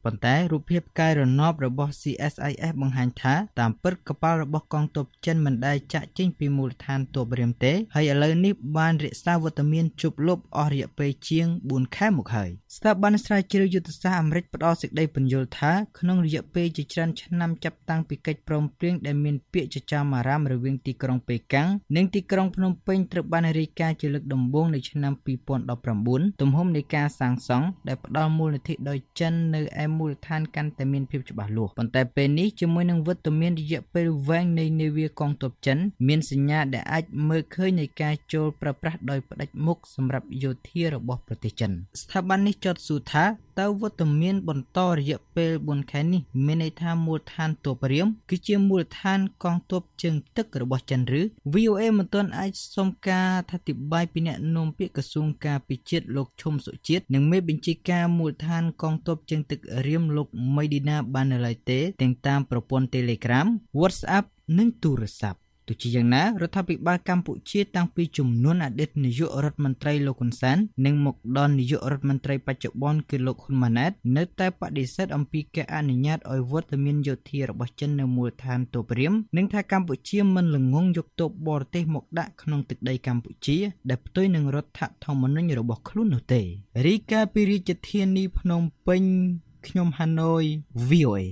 ប៉ុន្តែរូបភាពកាយរណបរបស់ C S I S បង្ហាញថាតាមពិតកប៉ាល់របស់កងទ័ពចិនមិនដែលចាក់ចេញពីមូលដ្ឋានទ័ពរៀមទេហើយឥឡូវនេះបានរក្សាវត្តមានជប់លុបអស់រយៈពេលជាងបួនខែមកហើយស្ថាប័នស្រាវជ្រាវយុទ្ធសាស្ត្រអាមេរិកផ្ដល់សេចក្តីពន្យល់ថាក្នុងរយៈពេលជាច្រើនឆ្នាំចាប់តាំងពីកិច្ចព្រមព្រៀងដែលមានពាក្យចចាមអារ៉ាមរវាងទីក្រុងប៉េកាំងនិងទីក្រុងភ្នំពេញត្រូវបានរាយការណ៍ជាលើកដំបូងនៅឆ្នាំពីរពាន់ដប់ប្រាំបួនទំហំនៃការសាងសង់ដែលផ្ដល់មូលនិធិដោយចិននៅឯមូលដ្ឋានកាន់តែមានភាពច្បាស់លាស់ប៉ុន្តែពេលនេះជាមួយនឹងវត្តមានរយៈពេលវែងនៃនាវាកងទ័ពចិនមានសញ្ញាដែលអាចមើលឃើញនៃការចូលប្រើប្រាស់ដោយផ្ដាច់មុខសម្រាប់យោធារបស់ប្រទេសចិនស្ថាប័ននេះចោទសួរថាតើវត្តមានបន្តរយៈពេលបួនខែនេះមានន័យថាមូលដ្ឋានទ័ពរៀមគឺជាមូលដ្ឋានកងទ័ពជើងទឹករបស់ចិនឬ V O A មិនទាន់អាចសុំការអធិប្បាយពីអ្នកនាំពាក្យក្រសួងការពិជាតិលោកឈុំសុជាតិនិងមេបញ្ជាការមូលដ្ឋានកងទ័ពជើងទឹករៀមលោកមីឌីណាបាននៅឡើយទេទាំងតាមប្រព័ន្ធ Telegram WhatsApp និងទូរស័ព្ទទោះជាយ៉ាងណារដ្ឋាភិបាលកម្ពុជាតាំងពីជំនាន់អតីតនាយករដ្ឋមន្ត្រីលោកហ៊ុនសែននិងមកដល់នាយករដ្ឋមន្ត្រីបច្ចុប្បន្នគឺលោកហ៊ុនម៉ាណែតនៅតែបដិសេធអំពីការអនុញ្ញាតឲ្យវត្តមានយោធារបស់ចិននៅមូលដ្ឋានទ័ពរៀមនិងថាកម្ពុជាមិនល្ងង់យកទ័ពបរទេសមកដាក់ក្នុងទឹកដីកម្ពុជាដែលផ្ទុយនឹងរដ្ឋធម្មនុញ្ញរបស់ខ្លួននោះទេរីកាពីរាជធានីភ្នំពេញខ្ញុំហាណូយ V O A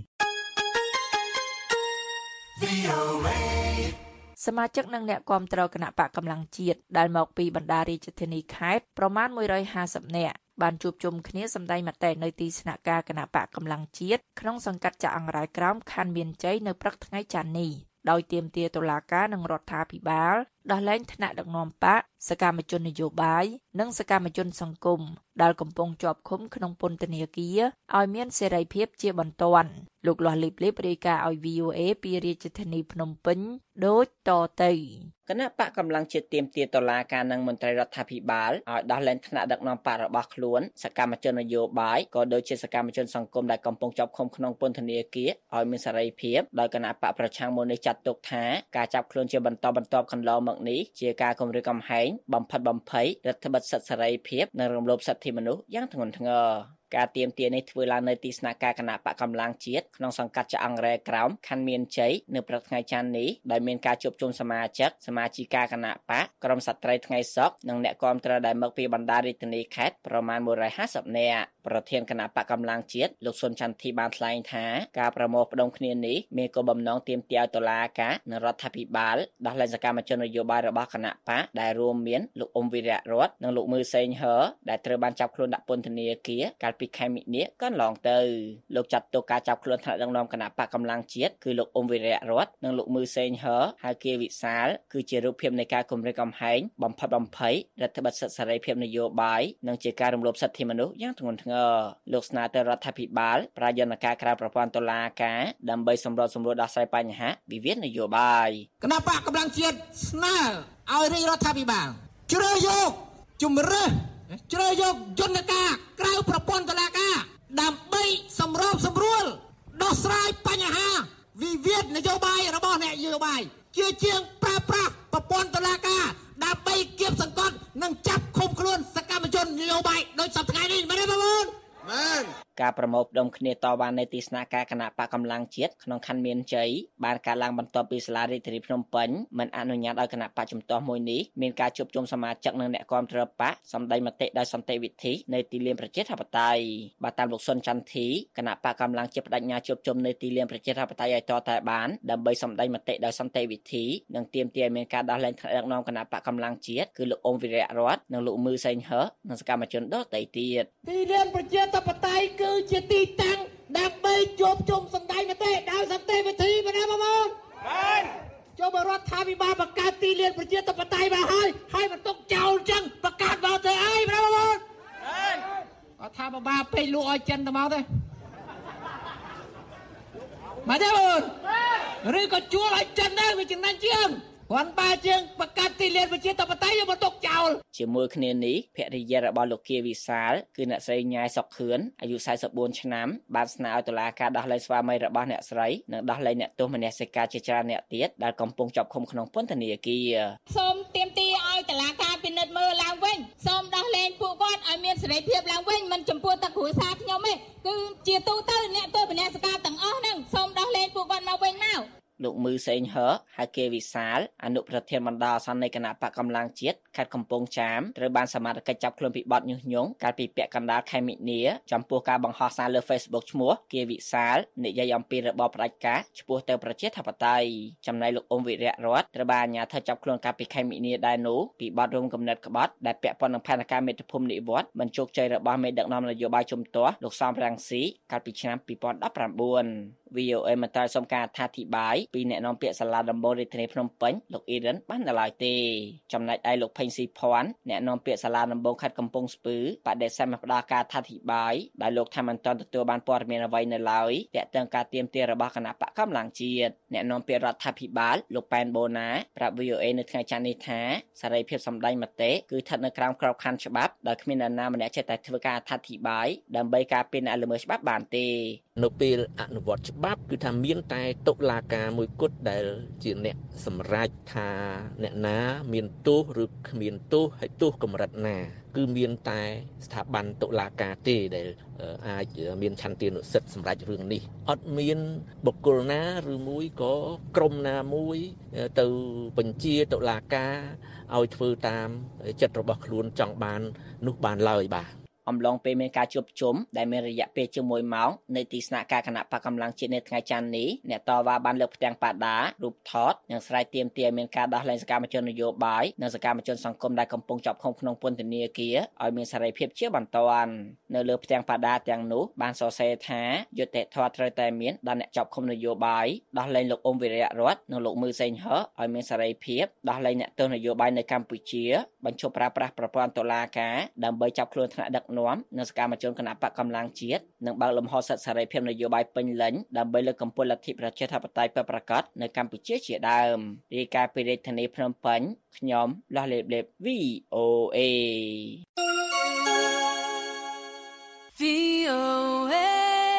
សមាជិកនិងអ្នកគាំទ្រគណៈបកកម្លាំងជាតិដែលមកពីបណ្ដារាជធានីខេត្តប្រមាណមួយរយហាសិបនាក់បានជួបជុំគ្នាសម្ដែងមតិនៅទីស្នាក់ការគណៈបកកម្លាំងជាតិក្នុងសង្កាត់ចាក់អង្រែក្រោមខណ្ឌមានជ័យនៅព្រឹកថ្ងៃច័ន្ទនេះដោយទាមទារតុលាការនិងរដ្ឋាភិបាលដោះលែងថ្នាក់ដឹកនាំបកសកម្មជននយោបាយនិងសកម្មជនសង្គមដែលកំពុងជាប់ឃុំក្នុងពន្ធនាគារឲ្យមានសេរីភាពជាបន្ទាន់លោកលាស់លីបលីបរាយការណ៍ឲ្យ V O A ពីរាជធានីភ្នំពេញដូចតទៅគណៈបកកម្លាំងជាតិទាមទារតុលាការនិងមន្ត្រីរដ្ឋាភិបាលឲ្យដោះលែងថ្នាក់ដឹកនាំបករបស់ខ្លួនសកម្មជននយោបាយក៏ដូចជាសកម្មជនសង្គមដែលកំពុងជាប់ឃុំក្នុងពន្ធនាគារឲ្យមានសេរីភាពដោយគណៈបកប្រឆាំងមួយនេះចាត់ទុកថាការចាប់ខ្លួនជាបន្តបន្ទាប់កន្លងមកនេះជាការគំរាមកំហែងបំផិតបំភ័យរដ្ឋបិទសិទ្ធិសេរីភាពនិងរំលោភសិទ្ធិមនុស្សយ៉ាងធ្ងន់ធ្ងរការទាមទារនេះធ្វើឡើងនៅទីស្នាក់ការគណៈបកកម្លាំងជាតិក្នុងសង្កាត់ចាក់អង្រែក្រោមខណ្ឌមានជ័យនៅព្រឹកថ្ងៃច័ន្ទនេះដោយមានការជួបជុំសមាជិកសមាជិកាគណៈបកក្រុមស្ត្រីថ្ងៃសុក្រនិងអ្នកគាំទ្រដែលមកពីបណ្ដារាជធានីខេត្តប្រមាណមួយរយហាសិបនាក់ប្រធានគណៈបកកម្លាំងជាតិលោកសុនចន្ទធីបានថ្លែងថាការប្រមូលផ្ដុំគ្នានេះមានគោលបំណងទាមទារឲ្យតុលាការនិងរដ្ឋាភិបាលដោះលែងសកម្មជននយោបាយរបស់គណៈបកដែលរួមមានលោកអ៊ុំវីរៈរតនិងលោកមឺសេងហឺដែលត្រូវបានចាប់ខ្លួនដាក់ពន្ធនាគារកាលពីខែមិនិនាកន្លងទៅលោកចាត់ទុកការចាប់ខ្លួនថ្នាក់ដឹកនាំគណៈបកកម្លាំងជាតិគឺលោកអ៊ុំវីរៈរតនិងលោកមឺសេងហឺហើយគេវិសាលគឺជារូបភាពនៃការគំរាមកំហែងបំផិតបំភ័យរដ្ឋបិទសិទ្ធិសេរីភាពនយោបាយនិងជាការរំលោភសិទ្ធិមនុស្សយ៉ាងធ្ងន់ធ្ងរលោកស្នើទៅរដ្ឋាភិបាលប្រាយន្តការក្រៅប្រព័ន្ធតុលាការដើម្បីសម្របសម្រួលដោះស្រាយបញ្ហាវិវាទនយោបាយគណៈបកកម្លាំងជាតិស្នើឲ្យរាជរដ្ឋាភិបាលជ្រើសយកជំរើសជ្រើសយកយន្តការក្រៅប្រព័ន្ធតុលាការដើម្បីសម្របសម្រួលដោះស្រាយបញ្ហាវិវាទនយោបាយរបស់អ្នកនយោបាយជាជាងប្រើប្រាស់ប្រព័ន្ធតុលាការដើម្បីគៀបសង្កត់និងចាប់ឃុំខ្លួនសកម្មជននយោបាយដោយសពថ្ងៃនេះមែនទេបងប្អូនមែនការប្រមូលផ្ដុំគ្នាតវ៉ានៅទីស្នាក់ការគណៈបកកម្លាំងជាតិក្នុងខណ្ឌមានជ័យបានកើតឡើងបន្ទាប់ពីសាលារាជធានីភ្នំពេញមិនអនុញ្ញាតឲ្យគណៈបកជំទាស់មួយនេះមានការជួបជុំសមាជិកនិងអ្នកគាំទ្របកសម្ដែងមតិដោយសន្តិវិធីនៅទីលានប្រជាធិបតេយ្យបាទតាមលោកសុនចន្ទធីគណៈបកកម្លាំងជាតិបដិញ្ញាជួបជុំនៅទីលានប្រជាធិបតេយ្យឲ្យតតែបានដើម្បីសម្ដែងមតិដោយសន្តិវិធីនិងទាមទារឲ្យមានការដោះលែងថ្នាក់ដឹកនាំគណៈបកកម្លាំងជាតិគឺលោកអ៊ុំវីរៈរតនិងលោកមឺសេងហឺនិងសកម្មជនដទៃទៀតទីលានប្រជាធិបតេយ្យគឺជាទីតាំងដើម្បីជួបជុំសម្ដែងមតិដោយសន្តិវិធីបងប្អូនមែនចូលរដ្ឋាភិបាលបង្កើតទីលានប្រជាធិបតេយ្យមកហើយហើយបន្ទុកចោលចឹងបង្កើតមកទៅអីបងប្អូនមែនអត់ថាបបាពេកលក់ឲ្យចិនទៅមកទេមកទេបងឬក៏ជួលឲ្យចិនដែរវាចំណេញជាងគ្រាន់បើជាងបង្កើតទីលានប្រជាធិបតេយ្យយកបន្ទុកចោលជាមួយគ្នានេះភរិយារបស់លោកគៀវិសាលគឺអ្នកស្រីញ៉ែសុកខឿនអាយុសែនសិបបួនឆ្នាំបានស្នើឲ្យតុលាការដោះលែងស្វាមីរបស់អ្នកស្រីនិងដោះលែងអ្នកទោសមនសិការជាច្រើនអ្នកទៀតដែលកំពុងជាប់ឃុំក្នុងពន្ធនាគារសូមទាមទារឲ្យតុលាការពិនិត្យមើលឡើងវិញសូមដោះលែងពួកគាត់ឲ្យមានសេរីភាពឡើងវិញមិនចំពោះទឹកគ្រួសារខ្ញុំទេគឺជាទូទៅលោកមឺសេងហឺហើយគេវិសាលអនុប្រធានបណ្ដោះអាសន្ននៃគណៈបកកម្លាំងជាតិខេត្តកំពង់ចាមត្រូវបានសមត្ថកិច្ចចាប់ខ្លួនពីបទញុះញង់កាលពីពាក់កណ្ដាលខែមិនិនាចំពោះការបង្ហោះសារលើ Facebook ឈ្មោះគេវិសាលនិយាយអំពីរបបផ្ដាច់ការឆ្ពោះទៅប្រជាធិបតេយ្យចំណែកលោកអ៊ុំវិរៈរតត្រូវបានអាជ្ញាធរចាប់ខ្លួនកាលពីខែមិនិនាដែរនោះពីបទរួមគំនិតក្បត់ដែលពាក់ព័ន្ធនឹងផែនការមេត្តាភូមិនិវត្តន៍បញ្ជោគជ័យរបស់មេដឹកនាំនយោបាយជំទាស់លោកសំរងស៊ីកាលពីឆ្នាំពីរពាន់ដប់ប្រាំបួន វី អូ អេ មិនត្រូវសុំការអត្ថាធិប្បាយពីអ្នកនាំពាក្យសាលាដំបូងរាជធានីភ្នំពេញលោកអ៊ីរ៉ានបាននៅឡើយទេចំណែកឯលោកផេងស៊ីភ័ណ្ឌអ្នកនាំពាក្យសាលាដំបូងខេត្តកំពង់ស្ពឺបដិសេធមិនផ្ដល់ការអត្ថាធិប្បាយដោយលោកថាមិនទាន់ទទួលបានព័ត៌មានអ្វីនៅឡើយទាក់ទងការទាមទាររបស់គណៈបកកម្លាំងជាតិអ្នកនាំពាក្យរដ្ឋាភិបាលលោកប៉ែនបូណាប្រាប់ វី អូ អេ នៅថ្ងៃច័ន្ទនេះថាសេរីភាពសម្ដែងមតិគឺស្ថិតនៅក្រោមក្របខ័ណ្ឌច្បាប់ដោយគ្មាននរណាម្នាក់ចេះតែធ្វើការអត្ថាធិប្បាយដើម្បីការពារអ្នកល្មើសច្បាប់បានទេនៅពេលអនុវត្តច្បាប់គឺថាមានតែតុលាការមួយគត់ដែលជាអ្នកសម្រេចថាអ្នកណាមានទោសឬគ្មានទោសហើយទោសកម្រិតណាគឺមានតែស្ថាប័នតុលាការទេដែលអាចមានឆន្ទានុសិទ្ធិសម្រាប់រឿងនេះអត់មានបុគ្គលណាឬមួយក៏ក្រុមណាមួយទៅបញ្ជាតុលាការឲ្យធ្វើតាមចិត្តរបស់ខ្លួនចង់បាននោះបានឡើយបាទអំឡុងពេលមានការជួបជុំដែលមានរយៈពេលជាងមួយម៉ោងនៅទីស្នាក់ការគណៈបកកម្លាំងជាតិនៅថ្ងៃច័ន្ទនេះអ្នកតវ៉ាបានលើកផ្ទាំងបដារូបថតនិងស្រែកទាមទារមានការដោះលែងសកម្មជននយោបាយនិងសកម្មជនសង្គមដែលកំពុងជាប់ឃុំក្នុងពន្ធនាគារឲ្យមានសេរីភាពជាបន្ទាន់នៅលើផ្ទាំងបដាទាំងនោះបានសរសេរថាយុត្តិធម៌ត្រូវតែមានដល់អ្នកជាប់ឃុំនយោបាយដោះលែងលោកអ៊ុំវិរៈរតនិងលោកមឺសេងហឺឲ្យមានសេរីភាពដោះលែងអ្នកទោសនយោបាយនៅកម្ពុជាបញ្ឈប់ប្រើប្រាស់ប្រព័ន្ធតុលាការដើម្បីចាប់ខ្លួនថ្នាក់ដឹកនាំនិងសកម្មជនគណៈបកកម្លាំងជាតិនិងបើកលំហសិទ្ធិសេរីភាពនយោបាយពេញលេញដើម្បីលើកកម្ពស់លទ្ធិប្រជាធិបតេយ្យពិតប្រាកដនៅកម្ពុជាជាដើមរាយការណ៍ពីរាជធានីភ្នំពេញខ្ញុំលាស់លេបលេប វី អូ អេវី អូ អេ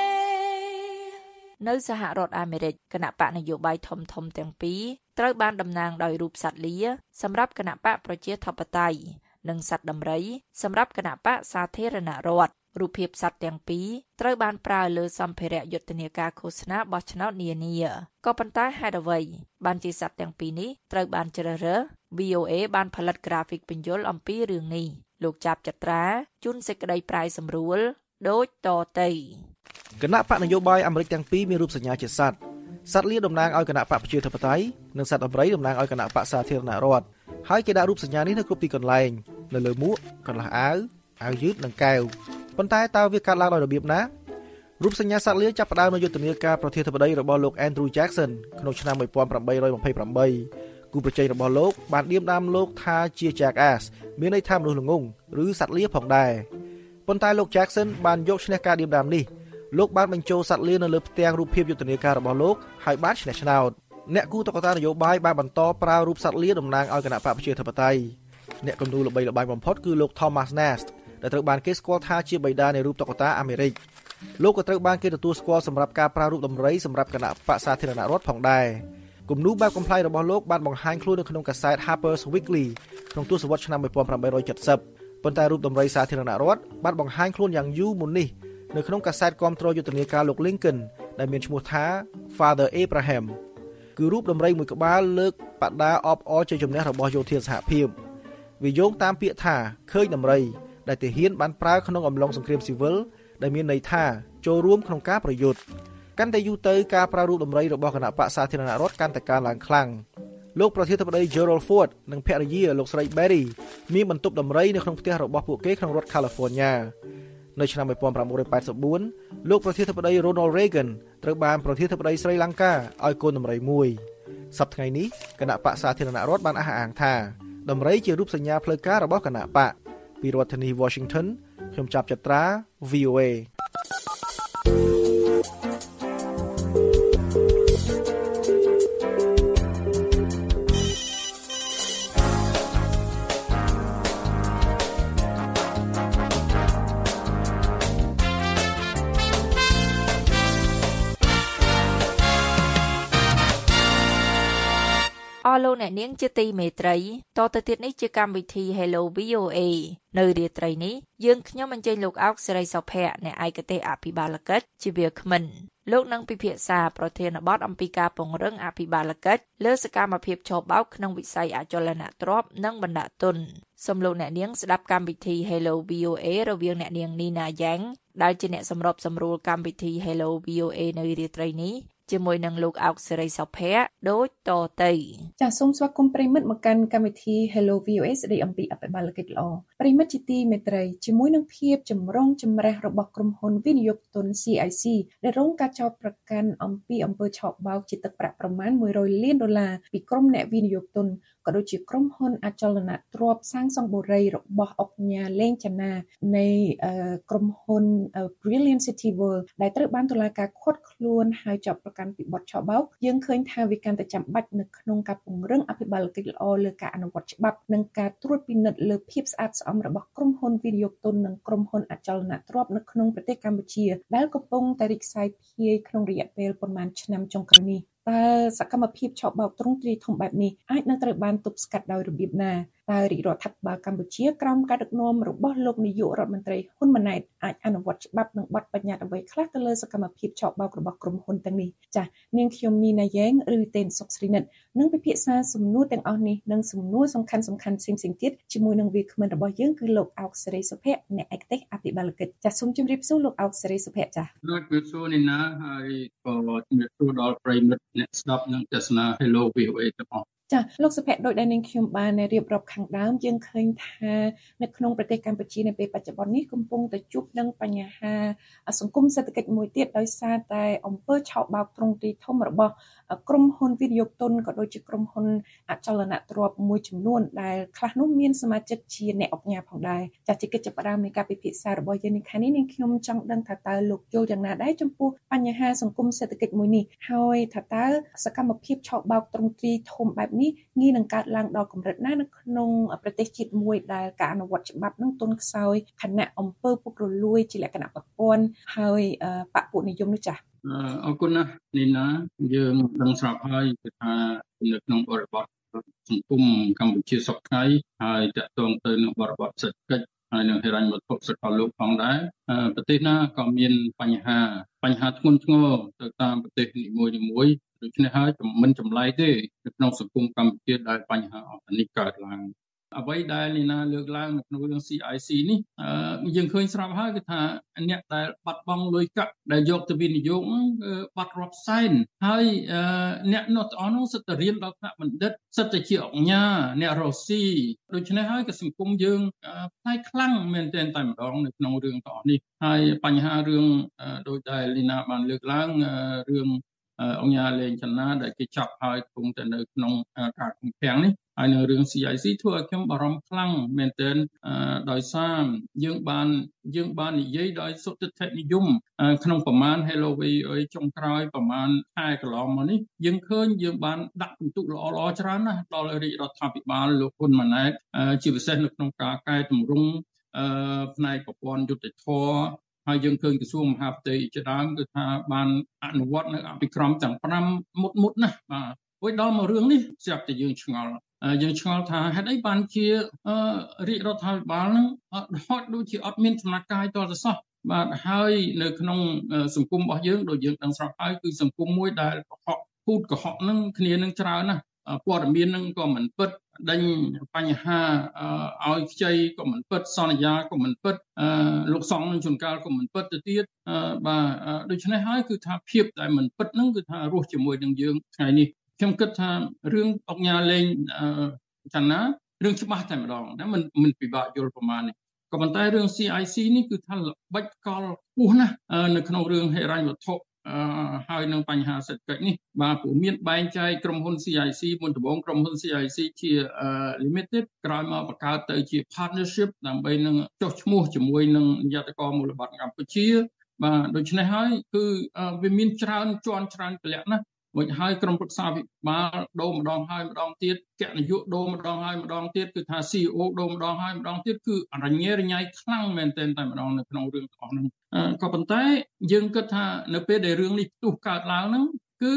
នៅសហរដ្ឋអាមេរិកគណៈបកនយោបាយធំធំទាំងពីរត្រូវបានតំណាងដោយរូបសត្វលាសម្រាប់គណៈបកប្រជាធិបតេយ្យនិងសត្វដំរីសម្រាប់គណៈបកសាធារណរដ្ឋរូបភាពសត្វទាំងពីរត្រូវបានប្រើលើសម្ភារៈយុទ្ធនាការឃោសនាបោះឆ្នោតនានាក៏ប៉ុន្តែហេតុអ្វីបានជាសត្វទាំងពីរនេះត្រូវបានជ្រើសរើស វី អូ អេ បានផលិតក្រាហ្វិកបញ្យលអំពីរឿងនេះលោកចាប់ចត្រាជូនសេចក្តីប្រាយសម្រួលដូចតទៅគណៈបកនយោបាយអាមេរិកទាំងពីរមានរូបសញ្ញាជាសត្វសត្វលាតំណាងឲ្យគណៈបកប្រជាធិបតេយ្យនិងសត្វដំរីតំណាងឲ្យគណៈបកសាធារណរដ្ឋហើយគេដាក់រូបសញ្ញានេះនៅគ្រប់ទីកន្លែងនៅលើមួកកន្លះអាវអាវយឺតនិងកែវប៉ុន្តែតើវាកើតឡើងដោយរបៀបណារូបសញ្ញាសត្វលាចាប់ផ្ដើមនៅយុទ្ធនាការប្រធានាធិបតីរបស់លោក Andrew Jackson ក្នុងឆ្នាំmột nghìn tám trăm hai mươi támគូប្រជែងរបស់លោកបានដៀមដាមលោកថាជា Jackass មានន័យថាមនុស្សល្ងង់ឬសត្វលាផងដែរប៉ុន្តែលោក Jackson បានយកឈ្នះការដៀមដាមនេះលោកបានបញ្ចូលសត្វលានៅលើផ្ទាំងរូបភាពយុទ្ធនាការរបស់លោកហើយបានឈ្នះឆ្នោតអ្នកគូតុក្កតានយោបាយបានបន្តប្រើរូបសត្វលាតំណាងឲ្យគណៈបកប្រជាធិបតេយ្យអ្នកគំនូរល្បីល្បាញបំផុតគឺលោក Thomas Nast ដែលត្រូវបានគេស្គាល់ថាជាបិតានៃរូបតុក្កតាអាមេរិកលោកក៏ត្រូវបានគេទទួលស្គាល់សម្រាប់ការប្រើរូបដំរីសម្រាប់គណៈបកសាធារណរដ្ឋផងដែរគំនូរបែបកំប្លែងរបស់លោកបានបង្ហាញខ្លួននៅក្នុងកាសែត Harper's Weekly ក្នុងទសវត្សរ៍ឆ្នាំmột nghìn tám trăm bảy mươiប៉ុន្តែរូបដំរីសាធារណរដ្ឋបានបង្ហាញខ្លួនយ៉ាងយូរមុននេះនៅក្នុងកាសែតគាំទ្រយុទ្ធនាការលោក Lincoln ដែលមានឈ្មោះថា Father Abraham គឺរូបដំរីមួយក្បាលលើកបដាអបអរជ័យជំនះរបស់យោធាសហភាពវាយោងតាមពាក្យថាឃើញដំរីដែលទាហានបានប្រើក្នុងអំឡុងសង្គ្រាមស៊ីវិលដែលមានន័យថាចូលរួមក្នុងការប្រយុទ្ធកាន់តែយូរទៅការប្រើរូបដំរីរបស់គណៈបកសាធារណរដ្ឋកាន់តែកើនឡើងខ្លាំងលោកប្រធានាធិបតី Gerald Ford និងភរិយាលោកស្រី Betty មានបន្ទប់ដំរីនៅក្នុងផ្ទះរបស់ពួកគេក្នុងរដ្ឋ California នៅឆ្នាំmột nghìn tám trăm tám mươi tưលោកប្រធានាធិបតី Ronald Reagan ត្រូវបានប្រធានាធិបតីស្រីលង្កាឲ្យកូនដំរីមួយសប្តាហ៍ថ្ងៃនេះគណៈបកសាធារណរដ្ឋបានអះអាងថាដំរីជារូបសញ្ញាផ្លូវការរបស់គណៈបកពីរដ្ឋធានី Washington ខ្ញុំចាប់ចត្រា វី អូ អេអរលោកលោកអ្នកនាងជាទីមេត្រីតទៅទៀតនេះជាកម្មវិធី Hello វី អូ เอ នៅរាត្រីនេះយើងខ្ញុំអញ្ជើញលោកអោកសេរីសុភ័ក្រអ្នកឯកទេសអភិបាលកិច្ចជាវាគ្មិនលោកនឹងពិភាក្សាប្រធានបទអំពីការពង្រឹងអភិបាលកិច្ចលើសកម្មភាពឆបោកក្នុងវិស័យអចលនទ្រព្យនិងបណ្ដាក់ទុនសូមលោកអ្នកនាងស្ដាប់កម្មវិធី Hello វី អូ เอ រវាងអ្នកនាងនីណាយ៉ាងដែលជាអ្នកសម្របសម្រួលកម្មវិធី Hello វី អូ เอ នៅរាត្រីនេះជាមួយនឹងលោកអោកសេរីសុភ័ក្រដូចតទៅចាសសូមស្វាគមន៍ប្រិមិត្តមកកាន់កម្មវិធី Hello វី អូ เอ ស្ដីអំពីអភិបាលកិច្ចល្អប្រិមិត្តជាទីមេត្រីជាមួយនឹងភាពចម្រុងចម្រាស់របស់ក្រុមហ៊ុនវិនិយោគទុន ซี ไอ ซี ដែលរងការចោទប្រកាន់អំពីអំពើឆបោកជាទឹកប្រាក់ប្រមាណមួយរយលានដុល្លារពីក្រុមអ្នកវិនិយោគទុនក៏ដូចជាក្រុមហ៊ុនអចលនទ្រព្យសាងសង់បុរីរបស់អុកញ៉ាលេងចាណានៃក្រុមហ៊ុន Brilliant City World ដែលត្រូវបានតុលាការឃាត់ខ្លួនហើយចាប់ប្រកាន់ពីបទឆបោកយើងឃើញថាវាកាន់តែចាំបាច់នៅក្នុងការពង្រឹងអភិបាលកិច្ចល្អលើការអនុវត្តច្បាប់និងការត្រួតពិនិត្យលើភាពស្អាតស្អំរបស់ក្រុមហ៊ុនវិនិយោគទុននិងក្រុមហ៊ុនអចលនទ្រព្យនៅក្នុងប្រទេសកម្ពុជាដែលកំពុងតែរីកសាយភាយក្នុងរយៈពេលប៉ុន្មានឆ្នាំចុងក្រោយនេះតើសកម្មភាពឆបោកទ្រង់ទ្រាយធំបែបនេះអាចនឹងត្រូវបានទប់ស្កាត់ដោយរបៀបណាតើរាជរដ្ឋាភិបាលកម្ពុជាក្រោមការដឹកនាំរបស់លោកនាយករដ្ឋមន្ត្រីហ៊ុនម៉ាណែតអាចអនុវត្តច្បាប់និងបទបញ្ញត្តិអ្វីខ្លះទៅលើសកម្មភាពឆបោករបស់ក្រុមហ៊ុនទាំងនេះចា៎នាងខ្ញុំនីណាយ៉ែងឬតេនសុកស្រីនិតនឹងពិភាក្សាសំណួរទាំងអស់នេះនិងសំណួរសំខាន់សំខាន់ផ្សេងៗទៀតជាមួយនឹងវាគ្មិនរបស់យើងគឺលោកអោកសេរីសុភ័ក្រអ្នកឯកទេសអភិបាលកិច្ចចា៎សូមជម្រាបសួរលោកអោកសេរីសុភ័ក្រចា៎លោកជម្រាបសួរនីណាហើយក៏ជម្រាបសួរដល់ប្រិយមិត្តអ្នកស្ដាប់និងទស្សនា Hello វី អូ เอ ទាំងអស់ចាលោកសុភ័ក្រដោយដែលនាងខ្ញុំបានរៀបរាប់ខាងដើមយើងឃើញថានៅក្នុងប្រទេសកម្ពុជានៅពេលបច្ចុប្បន្ននេះកំពុងតែជួបនឹងបញ្ហាសង្គមសេដ្ឋកិច្ចមួយទៀតដោយសារតែអំពើឆបោកទ្រង់ទ្រាយធំរបស់ក្រុមហ៊ុនវិនិយោគទុនក៏ដូចជាក្រុមហ៊ុនអចលនទ្រព្យមួយចំនួនដែលខ្លះនោះមានសមាជិកជាអ្នកអង្គការផងដែរចាជាកិច្ចចាប់ផ្ដើមនៃការពិភាក្សារបស់យើងនេះខាងនេះនាងខ្ញុំចង់ដឹងថាតើលោកយល់យ៉ាងណាដែរចំពោះបញ្ហាសង្គមសេដ្ឋកិច្ចមួយនេះហើយថាតើសកម្មភាពឆបោកទ្រង់ទ្រាយធំបែបនេះងាយនឹងកើតឡើងដល់កម្រិតណានៅក្នុងប្រទេសជាតិមួយដែលការអនុវត្តច្បាប់នឹងទន់ខ្សោយខណៈអំពើពុករលួយជាលក្ខណៈប្រព័ន្ធហើយបកពួកនិយមនោះចា៎អរគុណណាស់នីណាយើងដឹងស្រាប់ហើយគឺថានៅក្នុងបរិបទសង្គមកម្ពុជាសពថ្ងៃហើយតកតងទៅនឹងបរិបទសេដ្ឋកិច្ចហើយនឹងហិរញ្ញវត្ថុសកលលោកផងដែរប្រទេសណាក៏មានបញ្ហាបញ្ហាធ្ងន់ធ្ងរទៅតាមប្រទេសនីមួយៗដូច្នេះហើយមិនចម្លែកទេនៅក្នុងសង្គមកម្ពុជាដែលបញ្ហាអស់នេះកើតឡើងអ្វីដែលនីណាលើកឡើងនៅក្នុងរឿង ซี ไอ ซี នេះយើងឃើញស្រាប់ហើយគឺថាអ្នកដែលបាត់បង់លុយកាក់ដែលយកទៅវិនិយោគបាត់រាប់សែនហើយអ្នកនោះទាំងអស់នោះសិតតែរៀនដល់ថ្នាក់បណ្ឌិតសិតតែជាអង្គញាអ្នករស់ស៊ីដូច្នេះហើយក៏សង្គមយើងផ្នែកខ្លាំងមែនទែនតែម្ដងនៅក្នុងរឿងទាំងអស់នេះហើយបញ្ហារឿងដូចដែលនីណាបានលើកឡើងរឿងអង្គញាលេងចនាដែលគេចាប់ហើយកំពុងតែនៅក្នុងការឃុំឃាំងនេះហើយនៅរឿង ซี ไอ ซี ធ្វើឲ្យខ្ញុំបារម្ភខ្លាំងមែនទែនដោយសារយើងបានយើងបាននិយាយដោយសុទ្ធិដ្ឋិនិយមក្នុងប្រមាណ Hello វី អូ เอ ចុងក្រោយប្រមាណខែកន្លងមកនេះយើងឃើញយើងបានដាក់ពិន្ទុល្អៗច្រើនណាស់ដល់រាជរដ្ឋាភិបាលលោកហ៊ុនម៉ាណែតជាពិសេសនៅក្នុងការកែតម្រង់ផ្នែកប្រព័ន្ធយុត្តិធម៌ហើយយើងឃើញក្រសួងមហាផ្ទៃជាដើមគឺថាបានអនុវត្តនៅអភិក្រមទាំងប្រាំមុតមុតណាស់បាទហើយដល់មករឿងនេះស្រាប់តែយើងឆ្ងល់យើងឆ្ងល់ថាហេតុអីបានជារាជរដ្ឋាភិបាលនឹងហត់ដូចជាអត់មានចំណាត់ការតទៅសោះបាទហើយនៅក្នុងសង្គមរបស់យើងដូចយើងដឹងស្រាប់ហើយគឺសង្គមមួយដែលកុហកពូតកុហកនឹងគ្នានឹងច្រើនណាស់ព័ត៌មាននឹងក៏មិនពិតដេញបញ្ហាឲ្យខ្ចីក៏មិនពិតសន្យាក៏មិនពិតលោកសង្ឃនឹងជួនកាលក៏មិនពិតទៅទៀតបាទដូច្នេះហើយគឺថាភាពដែលមិនពិតហ្នឹងគឺថារស់ជាមួយនឹងយើងថ្ងៃនេះខ្ញុំគិតថារឿងអង្គញាលេងចនារឿងច្បាស់តែម្ដងណាមិនមិនពិបាកយល់ប្រមាណនេះក៏ប៉ុន្តែរឿង ซี ไอ ซี នេះគឺថាល្បិចកលខ្ពស់ណាស់នៅក្នុងរឿងហិរញ្ញវត្ថុហើយនឹងបញ្ហាសេដ្ឋកិច្ចនេះបាទព្រោះមានបែងចែកក្រុមហ៊ុន ซี ไอ ซี មុនដំបូងក្រុមហ៊ុន ซี ไอ ซี ជា limited ក្រោយមកបង្កើតទៅជា partnership ដើម្បីនឹងចុះឈ្មោះជាមួយនឹងយន្តការមូលបត្រកម្ពុជាបាទដូច្នេះហើយគឺវាមានច្រើនជាន់ច្រើនកលៈណាស់វិញហើយក្រុមប្រឹក្សាវិបាលដូរម្ដងហើយម្ដងទៀតគណៈនាយកដូរម្ដងហើយម្ដងទៀតគឺថា ซี อี អូ ដូរម្ដងហើយម្ដងទៀតគឺរញ៉េរញ៉ៃខ្លាំងមែនទែនតែម្ដងនៅក្នុងរឿងទាំងអស់ហ្នឹងក៏ប៉ុន្តែយើងគិតថានៅពេលដែលរឿងនេះផ្ទុះកើតឡើងហ្នឹងគឺ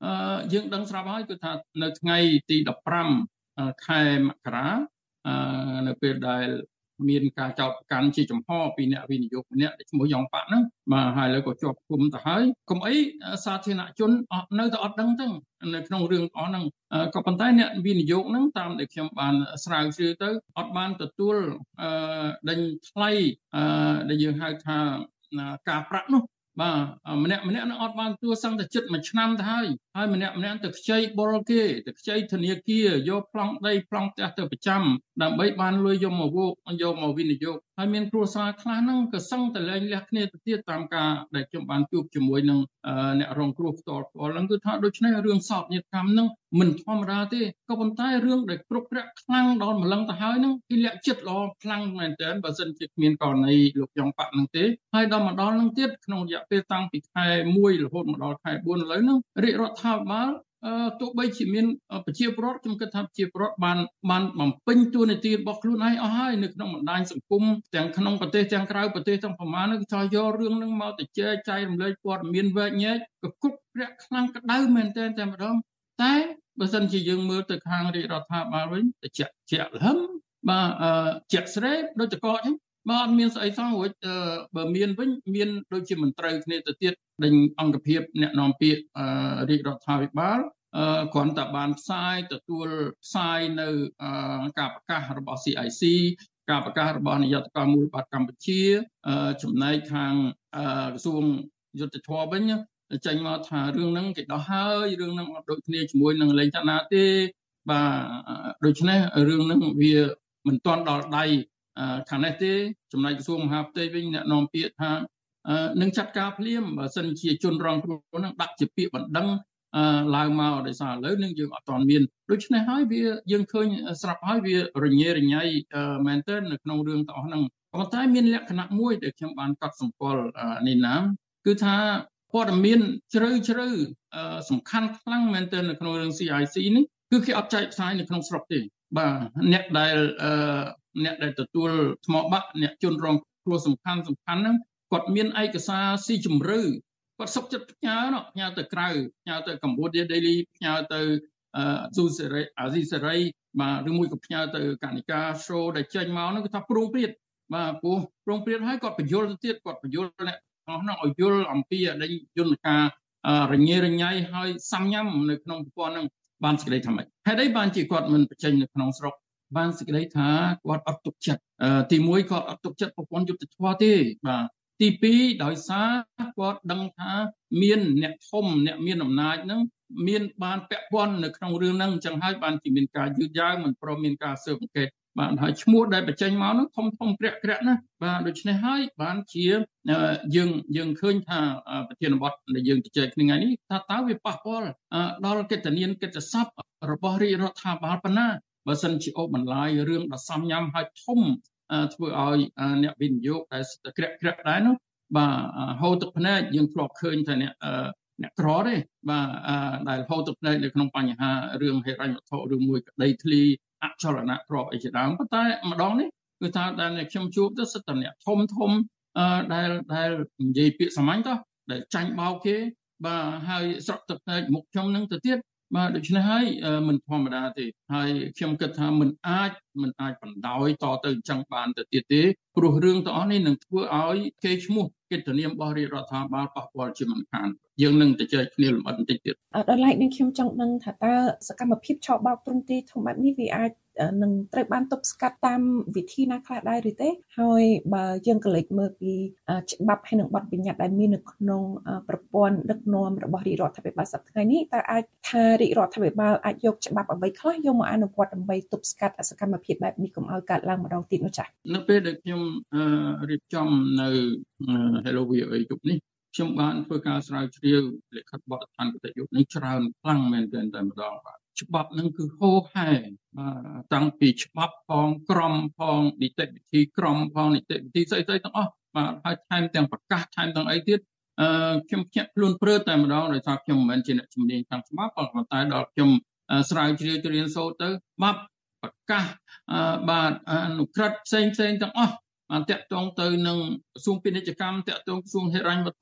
យើងដឹងស្រាប់ហើយគឺថានៅថ្ងៃទីដប់ប្រាំខែមករានៅពេលដែលមានការចោទប្រកាន់ជាចំហពីអ្នកវិនិយោគម្នាក់ឈ្មោះយ៉ងប៉ាក់ហ្នឹងបាទហើយលើក៏ជាប់គុំទៅហើយកុំអីសាធារណជនអត់នៅតែអត់ដឹងទេនៅក្នុងរឿងអស់ហ្នឹងក៏ប៉ុន្តែអ្នកវិនិយោគហ្នឹងតាមដែលខ្ញុំបានស្រាវជ្រាវទៅអត់បានទទួលដេញថ្លៃដែលយើងហៅថាការប្រាក់នោះបាទម្នាក់ម្នាក់នឹងអត់បានទទួលសឹងតែចិត្តមួយឆ្នាំទៅហើយហើយម្នាក់ម្នាក់ទៅខ្ចីបុលគេទៅខ្ចីធនាគារយកប្លង់ដីប្លង់ផ្ទះទៅប្រចាំដើម្បីបានលុយយកមកវោកយកមកវិនិយោគហើយមានគ្រួសារខ្លះហ្នឹងក៏សឹងតែលែងលះគ្នាទៅទៀតតាមការដែលខ្ញុំបានជួបជាមួយនឹងអ្នករងគ្រោះផ្ទាល់ផ្ទាល់ហ្នឹងគឺថាដូច្នេះរឿងសោកនាដកម្មហ្នឹងមិនធម្មតាទេក៏ប៉ុន្តែរឿងដែលគ្រប់គ្រងខ្លាំងដល់ម្លឹងទៅហើយហ្នឹងគឺលាក់ចិត្តល្អខ្លាំងមែនទែនបើសិនជាគ្មានករណីលោកយ៉ងប៉ាក់ហ្នឹងទេហើយដល់មកដល់ហ្នឹងទៀតក្នុងរយៈពេលតាំងពីខែមួយរហូតមកដល់ខែបួនឥឡូវហ្នឹងរាជរដ្ឋាភិបាលទោះបីជាមានប្រជាពលរដ្ឋខ្ញុំគិតថាប្រជាពលរដ្ឋបានបានបំពេញតួនាទីរបស់ខ្លួនឯងអស់ហើយនៅក្នុងបណ្ដាញសង្គមទាំងក្នុងប្រទេសទាំងក្រៅប្រទេសទាំងប្រមាណនោះគឺចោះយករឿងហ្នឹងមកទៅចែកចាយរំលែកព័ត៌មានវែកញែកក៏គ្រប់គ្រងខ្លាំងក្តៅមែនទែនតែម្ដងតែបើសិនជាយើងមើលទៅខាងរាជរដ្ឋាភិបាលវិញទៅជាក់ជាក់លឹមបាទជាក់ស្រេបដូចតកអញ្ចឹងបើអត់មានស្អីសោះរួចបើមានវិញមានដូចជាមិនត្រូវគ្នាទៅទៀតដេញអង្គភាពអ្នកនាំពាក្យរាជរដ្ឋាភិបាលគ្រាន់តែបានផ្សាយទទួលផ្សាយនៅការប្រកាសរបស់ ซี ไอ ซี ការប្រកាសរបស់នាយកដ្ឋានមូលបត្រកម្ពុជាចំណែកខាងក្រសួងយុទ្ធភ័ពវិញចេញមកថារឿងហ្នឹងគេដោះហើយរឿងហ្នឹងអត់ដូចគ្នាជាមួយនឹងលេងតាណាទេបាទដូច្នេះរឿងហ្នឹងវាមិនទាន់ដល់ដៃខាងនេះទេចំណែកក្រសួងមហាផ្ទៃវិញអ្នកនាំពាក្យថានឹងចាត់ការភ្លាមបើសិនជាជនរងគ្រោះហ្នឹងដាក់ជាពាក្យបណ្ដឹងឡើងមកដោយសារឥឡូវនឹងយើងអត់ទាន់មានដូច្នេះហើយវាយើងឃើញស្រាប់ហើយវារញ៉េរញ៉ៃមែនទែននៅក្នុងរឿងទាំងអស់ហ្នឹងប៉ុន្តែមានលក្ខណៈមួយដែលខ្ញុំបានកត់សម្គាល់នេះណាគឺថាព័ត៌មានជ្រៅជ្រៅសំខាន់ខ្លាំងមែនទែននៅក្នុងរឿង ซี ไอ ซี នេះគឺគេអត់ចែកផ្សាយនៅក្នុងស្រុកទេបាទអ្នកដែលអ្នកដែលទទួលថ្មបាក់អ្នកជនរងគ្រោះសំខាន់សំខាន់ហ្នឹងគាត់មានឯកសារស៊ីជម្រៅគាត់សុខចិត្តផ្ញើណផ្ញើទៅក្រៅផ្ញើទៅកម្ពុជា Daily ផ្ញើទៅអស៊ូសេរីអាស៊ីសេរីបាទឬមួយក៏ផ្ញើទៅកណិកា show ដែលចេញមកហ្នឹងគឺថាប្រងព្រាតបាទព្រោះប្រងព្រាតហើយគាត់បញ្យល់ទៅទៀតគាត់បញ្យល់អ្នកទាំងហ្នឹងឲ្យយល់អំពីអតីតយន្តការរញ៉េរញ៉ៃហើយសាំញ៉ាំនៅក្នុងប្រព័ន្ធហ្នឹងបានសេចក្តីថាម៉េចហេតុអីបានជាគាត់មិនបញ្ចេញនៅក្នុងស្រុកបានសេចក្តីថាគាត់អត់ទុកចិត្តទីមួយគាត់អត់ទុកចិត្តប្រព័ន្ធយុត្តិធម៌ទេបាទទីពីរដោយសារគាត់ដឹងថាមានអ្នកធំអ្នកមានអំណាចហ្នឹងមានបានពាក់ព័ន្ធនៅក្នុងរឿងហ្នឹងអញ្ចឹងហើយបានជាមានការយឺតយ៉ាវមិនព្រមមានការស៊ើបអង្កេតបាទហើយឈ្មោះដែលបញ្ចេញមកហ្នឹងធំធំក្រាក់ក្រាក់ណាបាទដូច្នេះហើយបានជាយើងយើងឃើញថាប្រធានបទដែលយើងជជែកគ្នាថ្ងៃនេះថាតើវាប៉ះពាល់ដល់កិត្តិនាមកិត្តិស័ព្ទរបស់រាជរដ្ឋាភិបាលប៉ុណ្ណាបើសិនជាអូសបន្លាយរឿងដ៏សំញ៉ាំហើយធំធ្វើឲ្យអ្នកវិនិយោគដែលក្រាក់ក្រាក់ដែរនោះបាទហូរទឹកភ្នែកយើងធ្លាប់ឃើញថាអ្នកអ្នកក្រទេបាទដែលហូរទឹកភ្នែកនៅក្នុងបញ្ហារឿងហិរញ្ញវត្ថុឬមួយក្តីធ្លីអចលនៈក្របអីជាដើមប៉ុន្តែម្ដងនេះគឺថាដែលខ្ញុំជួបទៅសិតតអ្នកធំធំដែលដែលនិយាយពាក្យសាមញ្ញទៅដែលចាញ់បោកគេបាទហើយស្រក់ទឹកភ្នែកមុខខ្ញុំនឹងទៅទៀតបាទដូច្នេះហើយមិនធម្មតាទេហើយខ្ញុំគិតថាមិនអាចមិនអាចបណ្ដោយតទៅអញ្ចឹងបានទៅទៀតទេព្រោះរឿងទាំងអស់នេះនឹងធ្វើឲ្យគេឈ្មោះកិត្តិនាមរបស់រាជរដ្ឋាភិបាលប៉ះពាល់ជាមិនខានយើងនឹងទៅជែកគ្នាលម្អិតបន្តិចទៀតដល់ឡែកនឹងខ្ញុំចង់ដឹងថាតើសកម្មភាពឆោបបោកទ្រង់ទ្រាយធំបែបនេះវាអាចនឹងត្រូវបានទប់ស្កាត់តាមវិធីណាខ្លះដែរឬទេហើយបើយើងក៏លេចមើលពីច្បាប់ហើយនឹងបទបញ្ញត្តិដែលមាននៅក្នុងប្រព័ន្ធដឹកនាំរបស់រាជរដ្ឋាភិបាលសប្តាហ៍ថ្ងៃនេះតើអាចថារាជរដ្ឋាភិបាលអាចយកច្បាប់អ្វីខ្លះយកមកអនុវត្តដើម្បីទប់ស្កាត់សកម្មភាពបែបនេះកុំឲ្យកើតឡើងម្ដងទៀតនោះចា៎នៅពេលដែលខ្ញុំរៀបចំនៅ Hello វី អូ អេ ជប់នេះខ្ញុំបានធ្វើការស្រាវជ្រាវលិខិតបទដ្ឋានគតិយុត្តនេះច្រើនខ្លាំងមែនទែនតែម្ដងបាទច្បាប់នឹងគឺហូរហែបាទតាំងពីច្បាប់ផងក្រមផងនីតិវិធីក្រមផងនីតិវិធីស្អីៗទាំងអស់បាទហើយថែមទាំងប្រកាសថែមទាំងអីទៀតអឺខ្ញុំភ្ញាក់ខ្លួនព្រឺតែម្ដងដោយសារខ្ញុំមិនមែនជាអ្នកជំនាញខាងច្បាប់ប៉ុន្តែដល់ខ្ញុំស្រាវជ្រាវទៅរៀនសូត្រទៅច្បាប់ប្រកាសបាទអនុក្រឹត្យផ្សេងផ្សេងទាំងអស់បានតាក់ទងទៅនឹងក្រសួងពាណិជ្ជកម្មតាក់ទងក្រសួងហិរញ្ញវត្ថុ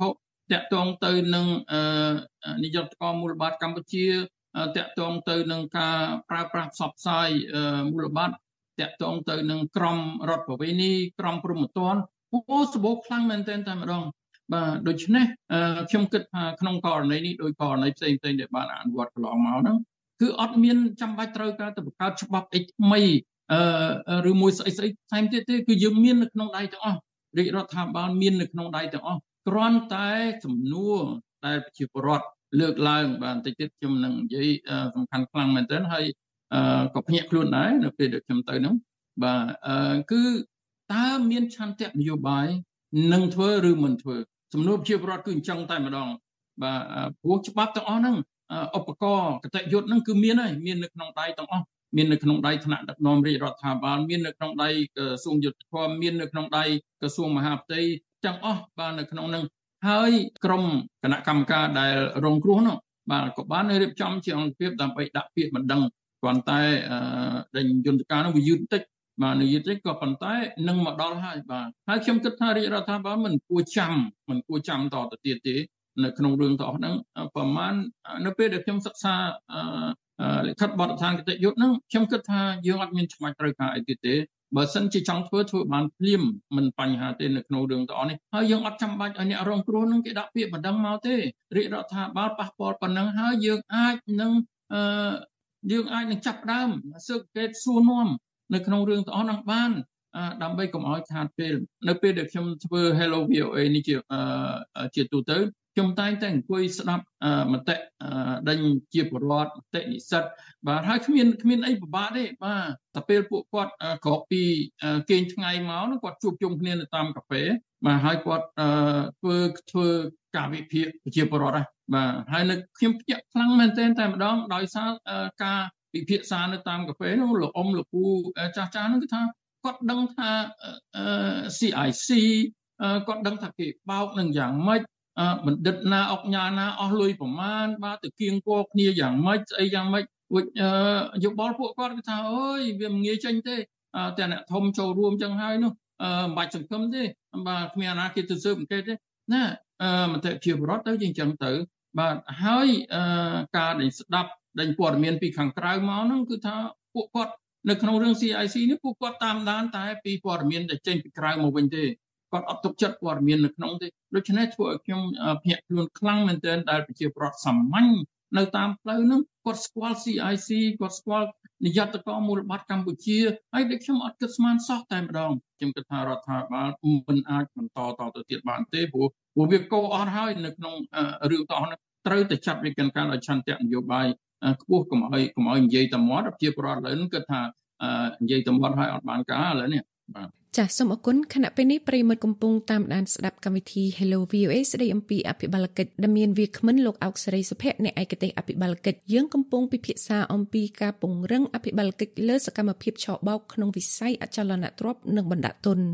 តាក់ទងទៅនឹងនាយកដ្ឋានមូលបត្រកម្ពុជាតាក់ទងទៅនឹងការប្រើប្រាស់ផ្សព្វផ្សាយមូលបត្រតាក់ទងទៅនឹងក្រមរដ្ឋប្រវេណីក្រមព្រហ្មទណ្ឌអូសបោខ្លាំងមែនទែនតែម្ដងបាទដូច្នេះខ្ញុំគិតថាក្នុងករណីនេះដោយករណីផ្សេងៗដែលបានអនុវត្តកន្លងមកហ្នឹងគឺអត់មានចាំបាច់ត្រូវការទៅបង្កើតច្បាប់អីថ្មីអឺឬមួយស្អីស្អីផ្សេងទៀតទេគឺយើងមាននៅក្នុងដៃទាំងអស់រាជរដ្ឋាភិបាលមាននៅក្នុងដៃទាំងអស់គ្រាន់តែសំណួរដែលប្រជាពលរដ្ឋលើកឡើងបាទបន្តិចទៀតខ្ញុំនឹងនិយាយសំខាន់ខ្លាំងមែនទែនហើយក៏ភ្ញាក់ខ្លួនដែរនៅពេលដែលខ្ញុំទៅហ្នឹងបាទគឺតើមានឆន្ទៈនយោបាយនឹងធ្វើឬមិនធ្វើសំណួរប្រជាពលរដ្ឋគឺអញ្ចឹងតែម្ដងបាទព្រោះច្បាប់ទាំងអស់ហ្នឹងឧបករណ៍គតិយុត្តហ្នឹងគឺមានហើយមាននៅក្នុងដៃទាំងអស់មាននៅក្នុងដៃថ្នាក់ដឹកនាំរាជរដ្ឋាភិបាលមាននៅក្នុងដៃក្រសួងយុទ្ធភ័ពមាននៅក្នុងដៃក្រសួងមហាផ្ទៃទាំងអស់បាទនៅក្នុងហ្នឹងហើយក្រុមគណៈកម្មការដែលរងគ្រោះនោះបាទក៏បានរៀបចំជាអង្គភាពដើម្បីដាក់ពាក្យបណ្ដឹងគ្រាន់តែដេញយន្តការនោះវាយឺតបន្តិចបាទនិយាយទៅក៏ប៉ុន្តែនឹងមកដល់ហើយបាទហើយខ្ញុំគិតថារាជរដ្ឋាភិបាលមិនគួរចាំមិនគួរចាំតទៅទៀតទេនៅក្នុងរឿងទាំងអស់ហ្នឹងប្រហែលនៅពេលដែលខ្ញុំសិក្សាលិខិតបទដ្ឋានគតិយុត្តហ្នឹងខ្ញុំគិតថាយើងអត់មានឆ្មាច់ត្រូវការអីទៀតទេបើសិនជាចង់ធ្វើធ្វើបានភ្លាមមិនបញ្ហាទេនៅក្នុងរឿងទាំងអស់នេះហើយយើងអត់ចាំបាច់ឲ្យអ្នករងគ្រោះហ្នឹងគេដាក់ពាក្យបណ្ដឹងមកទេរាជរដ្ឋាភិបាលប៉ះពាល់ប៉ុណ្ណឹងហើយយើងអាចនឹងអឺយើងអាចនឹងចាប់ដើមស៊ើបអង្កេតសួរនាំនៅក្នុងរឿងទាំងអស់ហ្នឹងបានដើម្បីកុំឲ្យខាតពេលនៅពេលដែលខ្ញុំធ្វើ Hello វី អូ អេ នេះជាជាទូទៅខ្ញុំតែងតែអង្គុយស្ដាប់មតិដេញជាពលរដ្ឋមតិនិស្សិតបាទហើយគ្មានគ្មានអីពិបាកទេបាទតែពេលពួកគាត់ក្រោកពីគេងថ្ងៃមកនោះគាត់ជួបជុំគ្នានៅតាមកាហ្វេបាទហើយគាត់ធ្វើធ្វើការវិភាគជាពលរដ្ឋបាទហើយនៅខ្ញុំភ្ញាក់ខ្លាំងមែនទែនតែម្ដងដោយសារការពិភាក្សានៅតាមកាហ្វេនោះលោកអ៊ំលោកពូចាស់ចាស់នោះគឺថាគាត់ដឹងថា ซี ไอ ซี គាត់ដឹងថាគេបោកនឹងយ៉ាងម៉េចបណ្ឌិតណាអុកញ៉ាណាអស់លុយប្រមាណបាទទៅគៀងគរគ្នាយ៉ាងម៉េចស្អីយ៉ាងម៉េចយោបល់ពួកគាត់គឺថាអើយវាមិនងាយចេញទេតែអ្នកធំចូលរួមចឹងហើយនោះមិនបាច់សង្ឃឹមទេបាទគ្មានអាណាគេទៅស៊ើបអង្កេតទេណាមតិជាពលរដ្ឋទៅជាអញ្ចឹងទៅបាទហើយការដែលស្ដាប់ដេញព័ត៌មានពីខាងក្រៅមកហ្នឹងគឺថាពួកគាត់នៅក្នុងរឿង ซี ไอ ซี នេះពួកគាត់តាមដានតែពីព័ត៌មានដែលចេញពីក្រៅមកវិញទេគាត់អត់ទុកចិត្តព័ត៌មាននៅក្នុងទេដូច្នេះធ្វើឲ្យខ្ញុំភ្ញាក់ខ្លួនខ្លាំងមែនទែនដែលប្រជាពលរដ្ឋសាមញ្ញនៅតាមផ្លូវហ្នឹងគាត់ស្គាល់ ซี ไอ ซี គាត់ស្គាល់នាយកដ្ឋានមូលបត្រកម្ពុជាហើយដូចខ្ញុំអត់គិតស្មានសោះតែម្ដងខ្ញុំគិតថារដ្ឋាភិបាលមិនអាចបន្តតទៅទៀតបានទេព្រោះព្រោះវាកោអត់ហើយនៅក្នុងរឿងតោះហ្នឹងត្រូវតែចាត់វិធានការឲ្យឆន្ទៈនយោបាយខ្ពស់កុំឲ្យកុំឲ្យនិយាយតែមាត់ប្រជាពលរដ្ឋឥឡូវហ្នឹងគិតថានិយាយតែមាត់ហើយអត់បានការឥឡូវនេះបាទចាសសូមអរគុណគណៈពេលនេះប្រិយមិត្តកំពុងតាមដានស្ដាប់កម្មវិធី Hello វី អូ អេ ស្ដីអំពីអភិបាលកិច្ចដែលមានវាគ្មិនលោកអោកសេរីសុភ័ក្រអ្នកឯកទេសអភិបាលកិច្ចយើងកំពុងពិភាក្សាអំពីការពង្រឹងអភិបាលកិច្ចលើសកម្មភាពឆបោកក្នុងវិស័យអចលនទ្រព្យនិងបណ្ដាក់ទុន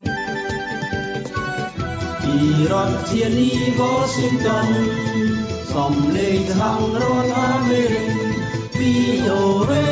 ពីរដ្ឋធានី Washington សំឡេងសហរដ្ឋអាមេរិក វី អូ អេ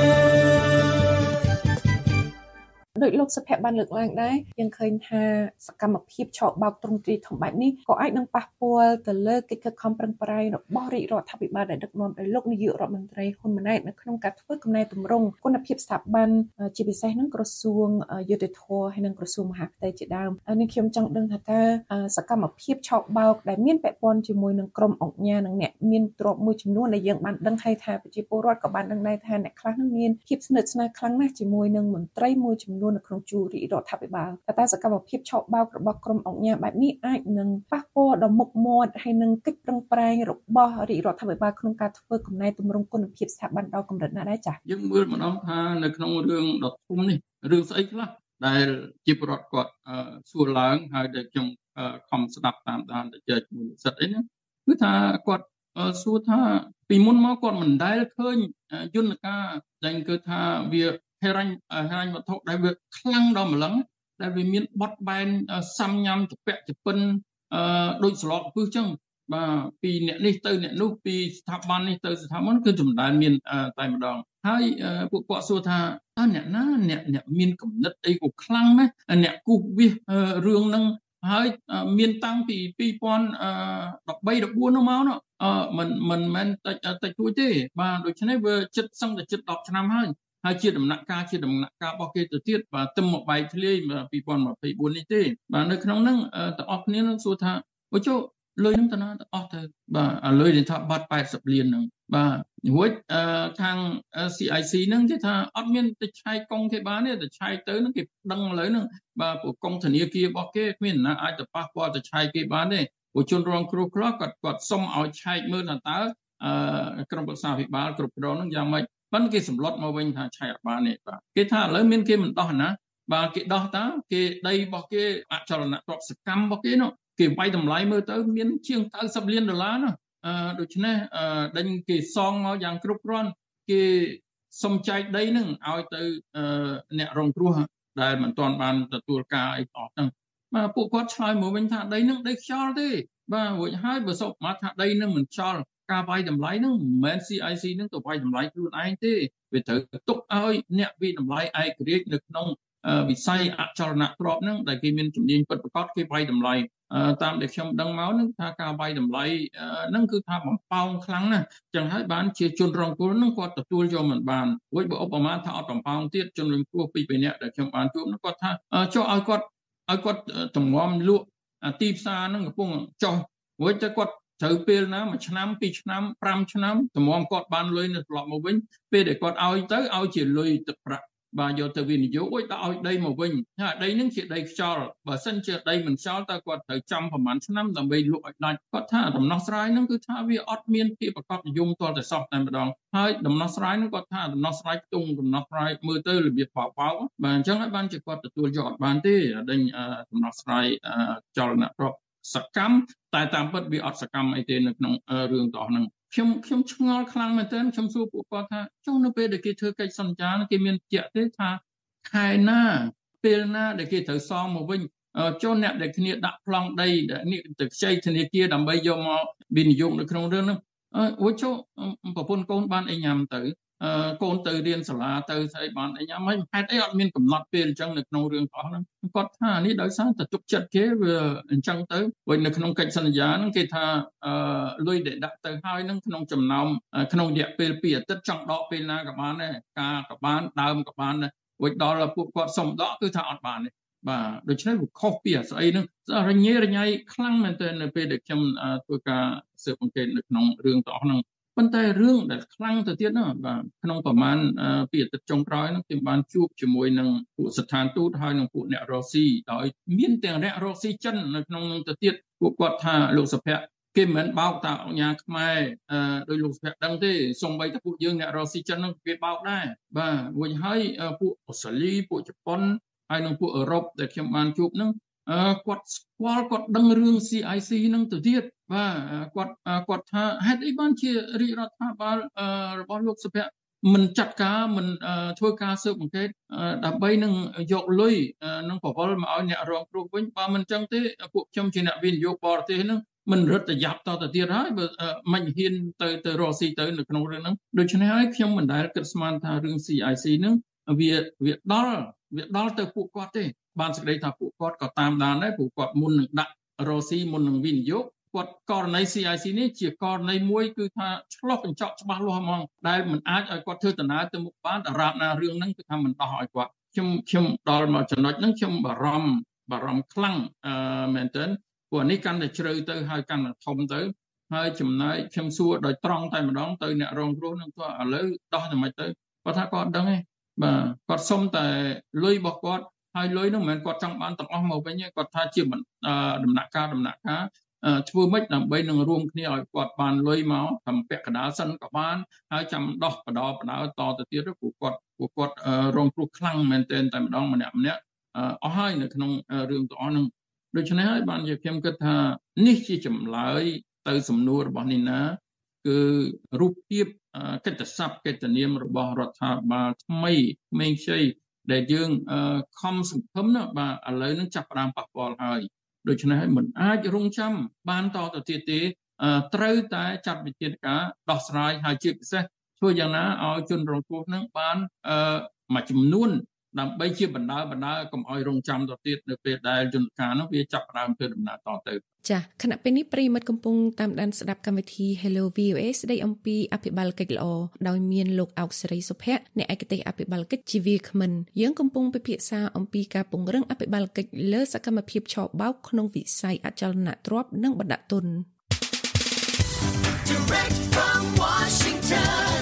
ដោយលោកសុភ័ក្របានលើកឡើងដែរយើងឃើញថាសកម្មភាពឆបោកទ្រង់ទ្រាយធំបែបនេះក៏អាចនឹងប៉ះពាល់ទៅលើកិច្ចខិតខំប្រឹងប្រែងរបស់រាជរដ្ឋាភិបាលដែលដឹកនាំដោយលោកនាយករដ្ឋមន្ត្រីហ៊ុនម៉ាណែតនៅក្នុងការធ្វើកំណែទម្រង់គុណភាពស្ថាប័នជាពិសេសនឹងក្រសួងយុតិធធម៌ហើយនិងក្រសួងមហាផ្ទៃជាដើមនេះខ្ញុំចង់ដឹងថាតើសកម្មភាពឆបោកដែលមានពាក់ព័ន្ធជាមួយនឹងក្រុមអង្គការនិងអ្នកមានទ្រព្យមួយចំនួនដែលយើងបានដឹងហើយថាប្រជាពលរដ្ឋក៏បានដឹងដែរថាអ្នកខ្លះនឹងមានភាពស្និទ្ធស្នាលខ្លាំងណាស់ជាមួយនឹងមន្ត្រីមួយចំនួននៅក្នុងជួររាជរដ្ឋាភិបាលតែតែសកម្មភាពឆបោករបស់ក្រុមអង្គការបែបនេះអាចនឹងប៉ះពាល់ដល់មុខមាត់ហើយនឹងកិច្ចប្រឹងប្រែងរបស់រាជរដ្ឋាភិបាលក្នុងការធ្វើកំណែទម្រង់គុណភាពស្ថាប័នដល់កម្រិតណាដែរចា៎យើងមើលម្ដងថានៅក្នុងរឿងដ៏ធំនេះរឿងស្អីខ្លះដែលជាពលរដ្ឋគាត់សួរឡើងហើយដែលខ្ញុំខំស្ដាប់តាមដានទៅជែកជាមួយនិស្សិតអីហ្នឹងគឺថាគាត់សួរថាពីមុនមកគាត់មិនដែលឃើញយន្តការដែលគឺថាវាហេរញ្ញហេរញ្ញវត្ថុដែលវាខ្លាំងដល់ម្លឹងដែលវាមានបត់បែនសាំញ៉ាំចពាក់ចពិនអឺដូចស្លកពឹសចឹងបាទពីអ្នកនេះទៅអ្នកនោះពីស្ថាប័ននេះទៅស្ថាប័នគឺចម្រើនមានតែម្ដងហើយពួកគាត់សួរថាតើអ្នកណាអ្នកអ្នកមានគំនិតអីក៏ខ្លាំងណាស់អ្នកគូសវាសរឿងហ្នឹងហើយមានតាំងពីពីរពាន់ដប់បីដប់បួននោះមកនោះអឺមិនមិនមែនតិចតិចទួចទេបាទដូច្នេះវាចិត្តសឹងតែចិត្តដប់ឆ្នាំហើយហើយជាដំណាក់កាលជាដំណាក់កាលរបស់គេទៅទៀតបាទទឹមមកបែកធ្លាយពីរពាន់ម្ភៃបួននេះទេបាទនៅក្នុងហ្នឹងទាំងអស់គ្នានឹងសួរថាអូចុះលុយហ្នឹងទៅណាទៅអស់ទៅបាទអាលុយដែលថាបាត់ប៉ែតសិបលានហ្នឹងបាទរួចខាង C I C ហ្នឹងគេថាអត់មានទៅឆែកកង់គេបានទេទៅឆែកទៅហ្នឹងគេដឹងឥឡូវហ្នឹងបាទពួកកង់ធនាគាររបស់គេគ្មានណាអាចទៅប៉ះពាល់ទៅឆែកគេបានទេពួកជនរងគ្រោះខ្លះគាត់គាត់សុំឲ្យឆែកមើលថាតើក្រុមប្រឹក្សាវិបាលគ្រប់គ្រងហ្នឹងយ៉ាងម៉េចប៉ុន្តែគេសម្លុតមកវិញថាឆែកអត់បានទេបាទគេថាឥឡូវមានគេមិនដោះណាបាទគេដោះតាគេដីរបស់គេអចលនទ្រព្យសកម្មរបស់គេនោះគេវាយតម្លៃមើលទៅមានជាងเก้าสิบលានដុល្លារណាអឺដូច្នេះដេញគេសងមកយ៉ាងគ្រប់គ្រាន់គេសុំចែកដីហ្នឹងឲ្យទៅអ្នករងគ្រោះដែលមិនទាន់បានទទួលការអីអស់ហ្នឹងបាទពួកគាត់ឆ្លើយមកវិញថាដីហ្នឹងដីខ្យល់ទេបាទរួចហើយបើសុខមកថាដីហ្នឹងមិនខ្យល់ការវាយតម្លៃហ្នឹងមិនមែន C I C ហ្នឹងទៅវាយតម្លៃខ្លួនឯងទេវាត្រូវទុកឲ្យអ្នកវិតម្លៃឯករាជ្យនៅក្នុងវិស័យអចលនទ្រព្យហ្នឹងដែលគេមានជំនាញពិតប្រាកដគេវាយតម្លៃតាមដែលខ្ញុំដឹងមកហ្នឹងថាការវាយតម្លៃហ្នឹងគឺថាបំផោងខ្លាំងណាស់ចឹងហើយបានជាជនរងគ្រោះហ្នឹងគាត់ទទួលយកមិនបានរួចបើឧបមាថាអត់បំផោងទៀតជនរងគ្រោះពីរបីនាក់ដែលខ្ញុំបានជួបហ្នឹងគាត់ថាចុះឲ្យគាត់ឲ្យគាត់តម្រាំលក់ទីផ្សារហ្នឹងកំពុងចុះរួចទៅគាត់ត្រូវពេលណាមួយឆ្នាំពីរឆ្នាំប្រាំឆ្នាំតម្រាំគាត់បានលុយនៅត្រឡប់មកវិញពេលដែលគាត់ឲ្យទៅឲ្យជាលុយទឹកប្រាក់បាទយកទៅវិនិយោគឲ្យដល់ឲ្យដីមកវិញហើយដីហ្នឹងជាដីខ្យល់បើសិនជាដីមិនខ្យល់តើគាត់ត្រូវចាំប្រហែលឆ្នាំដើម្បីលក់ឲ្យដាច់គាត់ថាដំណោះស្រាយហ្នឹងគឺថាវាអត់មានភាពប្រកបនិយមទាល់តែសោះតែម្ដងហើយដំណោះស្រាយហ្នឹងគាត់ថាដំណោះស្រាយខ្ទង់ដំណោះស្រាយមើលទៅរបៀបបោកបោកបាទអញ្ចឹងហើយបានជាគាត់ទទួលយកអត់បានទេដេញដំណោះស្រាយចលនទ្រព្យសកម្មតែតាមពិតវាអត់សកម្មអីទេនៅក្នុងរឿងទាំងអស់ហ្នឹងខ្ញុំខ្ញុំឆ្ងល់ខ្លាំងមែនទែនខ្ញុំសួរពួកគាត់ថាចុះនៅពេលដែលគេធ្វើកិច្ចសន្យាគេមានបញ្ជាក់ទេថាខែណាពេលណាដែលគេត្រូវសងមកវិញចុះអ្នកដែលគ្នាដាក់ប្លង់ដីនេះទៅខ្ចីធនាគារដើម្បីយកមកវិនិយោគនៅក្នុងរឿងហ្នឹងអូចុះប្រពន្ធកូនបានអីញ៉ាំទៅកូនទៅរៀនសាលាទៅស្អីបានអីញ៉ាំហើយហេតុអីអត់មានកំណត់ពេលអញ្ចឹងនៅក្នុងរឿងរបស់ហ្នឹងគាត់ថានេះដោយសារតែទុកចិត្តគេវាអញ្ចឹងទៅវិញនៅក្នុងកិច្ចសន្យាហ្នឹងគេថាលុយដែលដាក់ទៅហើយហ្នឹងក្នុងចំណោមក្នុងរយៈពេលពីរអាទិត្យចង់ដកពេលណាក៏បានដែរការក៏បានដើមក៏បានដែរវិញដល់ពួកគាត់សុំដកគឺថាអត់បានទេបាទដូច្នេះវាខុសពីស្អីហ្នឹងរញ៉េរញ៉ៃខ្លាំងមែនទែននៅពេលដែលខ្ញុំធ្វើការស៊ើបអង្កេតនៅក្នុងរឿងទាំងអស់ហ្នឹងប៉ុន្តែរឿងដែលខ្លាំងទៅទៀតណាបាទក្នុងប្រមាណពីអាទិត្យចុងក្រោយហ្នឹងខ្ញុំបានជួបជាមួយនឹងពួកស្ថានទូតហើយនឹងពួកអ្នករកស៊ីដោយមានទាំងអ្នករកស៊ីចិននៅក្នុងនឹងទៅទៀតពួកគាត់ថាលោកសុភ័ក្រគេមិនមែនបោកតាអង្គការខ្មែរដោយលោកសុភ័ក្រដឹងទេសូម្បីតែពួកយើងអ្នករកស៊ីចិនហ្នឹងគេបោកដែរបាទវិញហើយពួកអូស្ត្រាលីពួកជប៉ុនហើយនឹងពួកអឺរ៉ុបដែលខ្ញុំបានជួបហ្នឹងគាត់ស្គាល់គាត់ដឹងរឿង C I C ហ្នឹងទៅទៀតបាទគាត់គាត់ថាហេតុអីបានជារាជរដ្ឋាភិបាលរបស់លោកសុភ័ក្រមិនចាត់ការមិនធ្វើការស៊ើបអង្កេតដើម្បីនឹងយកលុយនឹងប្រវល់មកឲ្យអ្នករងគ្រោះវិញបើមិនចឹងទេពួកខ្ញុំជាអ្នកវិនិយោគបរទេសហ្នឹងមិនរត់ទៅយ៉ាប់តទៅទៀតហើយបើមិនហ៊ានទៅទៅរកស៊ីទៅនៅក្នុងរឿងហ្នឹងដូច្នេះហើយខ្ញុំមិនដែលគិតស្មានថារឿង C I C ហ្នឹងវាវាដល់វាដល់ទៅពួកគាត់ទេបានសេចក្តីថាពួកគាត់ក៏តាមដានដែរពួកគាត់មុននឹងដាក់រកស៊ីមុននឹងវិនិយោគគាត់ករណី C I C នេះជាករណីមួយគឺថាឆ្លោះកញ្ចក់ច្បាស់លាស់ហ្មងដែលមិនអាចឲ្យគាត់ធ្វើដំណើរទៅមុខបានតារាបណារឿងហ្នឹងគឺថាមិនដោះឲ្យគាត់ខ្ញុំខ្ញុំដល់មកចំណុចហ្នឹងខ្ញុំបារម្ភបារម្ភខ្លាំងអឺមែនទែនព្រោះនេះកាន់តែជ្រៅទៅហើយកាន់តែធំទៅហើយចំណាយខ្ញុំសួរដោយត្រង់តែម្ដងទៅអ្នករងគ្រោះហ្នឹងថាឥឡូវដោះតែមិនទៅគាត់ថាគាត់ដឹងទេបាទគាត់សុំតែលុយរបស់គាត់ហើយលុយនោះមិនមែនគាត់ចង់បានទាំងអស់មកវិញទេគាត់ថាជាដំណាក់កាលដំណាក់កាលធ្វើម៉េចដើម្បីនឹងរួមគ្នាឲ្យគាត់បានលុយមកតាមពាក់កណ្ដាលសិនក៏បានហើយចាំដោះបដោបដោតទៅទៀតព្រោះគាត់ព្រោះគាត់រងគ្រោះខ្លាំងមែនទែនតែម្ដងម្នាក់ម្នាក់អស់ហើយនៅក្នុងរឿងទាំងអស់ហ្នឹងដូច្នេះហើយបានជាខ្ញុំគិតថានេះជាចម្លើយទៅសំណួររបស់នីណាគឺរូបភាពកិត្តិស័ព្ទកិត្តិនាមរបស់រដ្ឋាភិបាលថ្មីក្មេងខ្ចីដែលយើងខំសង្ឃឹមណាបាទឥឡូវនឹងចាប់ផ្ដើមប៉ះពាល់ហើយដូច្នេះហើយមិនអាចរងចាំបានតទៅទៀតទេត្រូវតែចាត់វិធានការដោះស្រាយហើយជាពិសេសធ្វើយ៉ាងណាឲ្យជនរងគ្រោះនឹងបានមួយចំនួនដើម្បីជាបណ្ដាបណ្ដាកុំឲ្យរងចាំទៅទៀតនៅពេលដែលយន្តការនោះវាចាប់ផ្ដើមធ្វើដំណើរតទៅចា៎ខណៈពេលនេះប្រិយមិត្តកំពុងតាមដានស្ដាប់កម្មវិធី Hello វី អូ អេ ស្ដីអំពីអភិបាលកិច្ចល្អដោយមានលោកអោកសេរីសុភ័ក្រអ្នកឯកទេសអភិបាលកិច្ចជាវាគ្មិនយើងកំពុងពិភាក្សាអំពីការពង្រឹងអភិបាលកិច្ចលើសកម្មភាពឆបោកក្នុងវិស័យអចលនទ្រព្យនិងបណ្ដាក់ទុន Direct from Washington,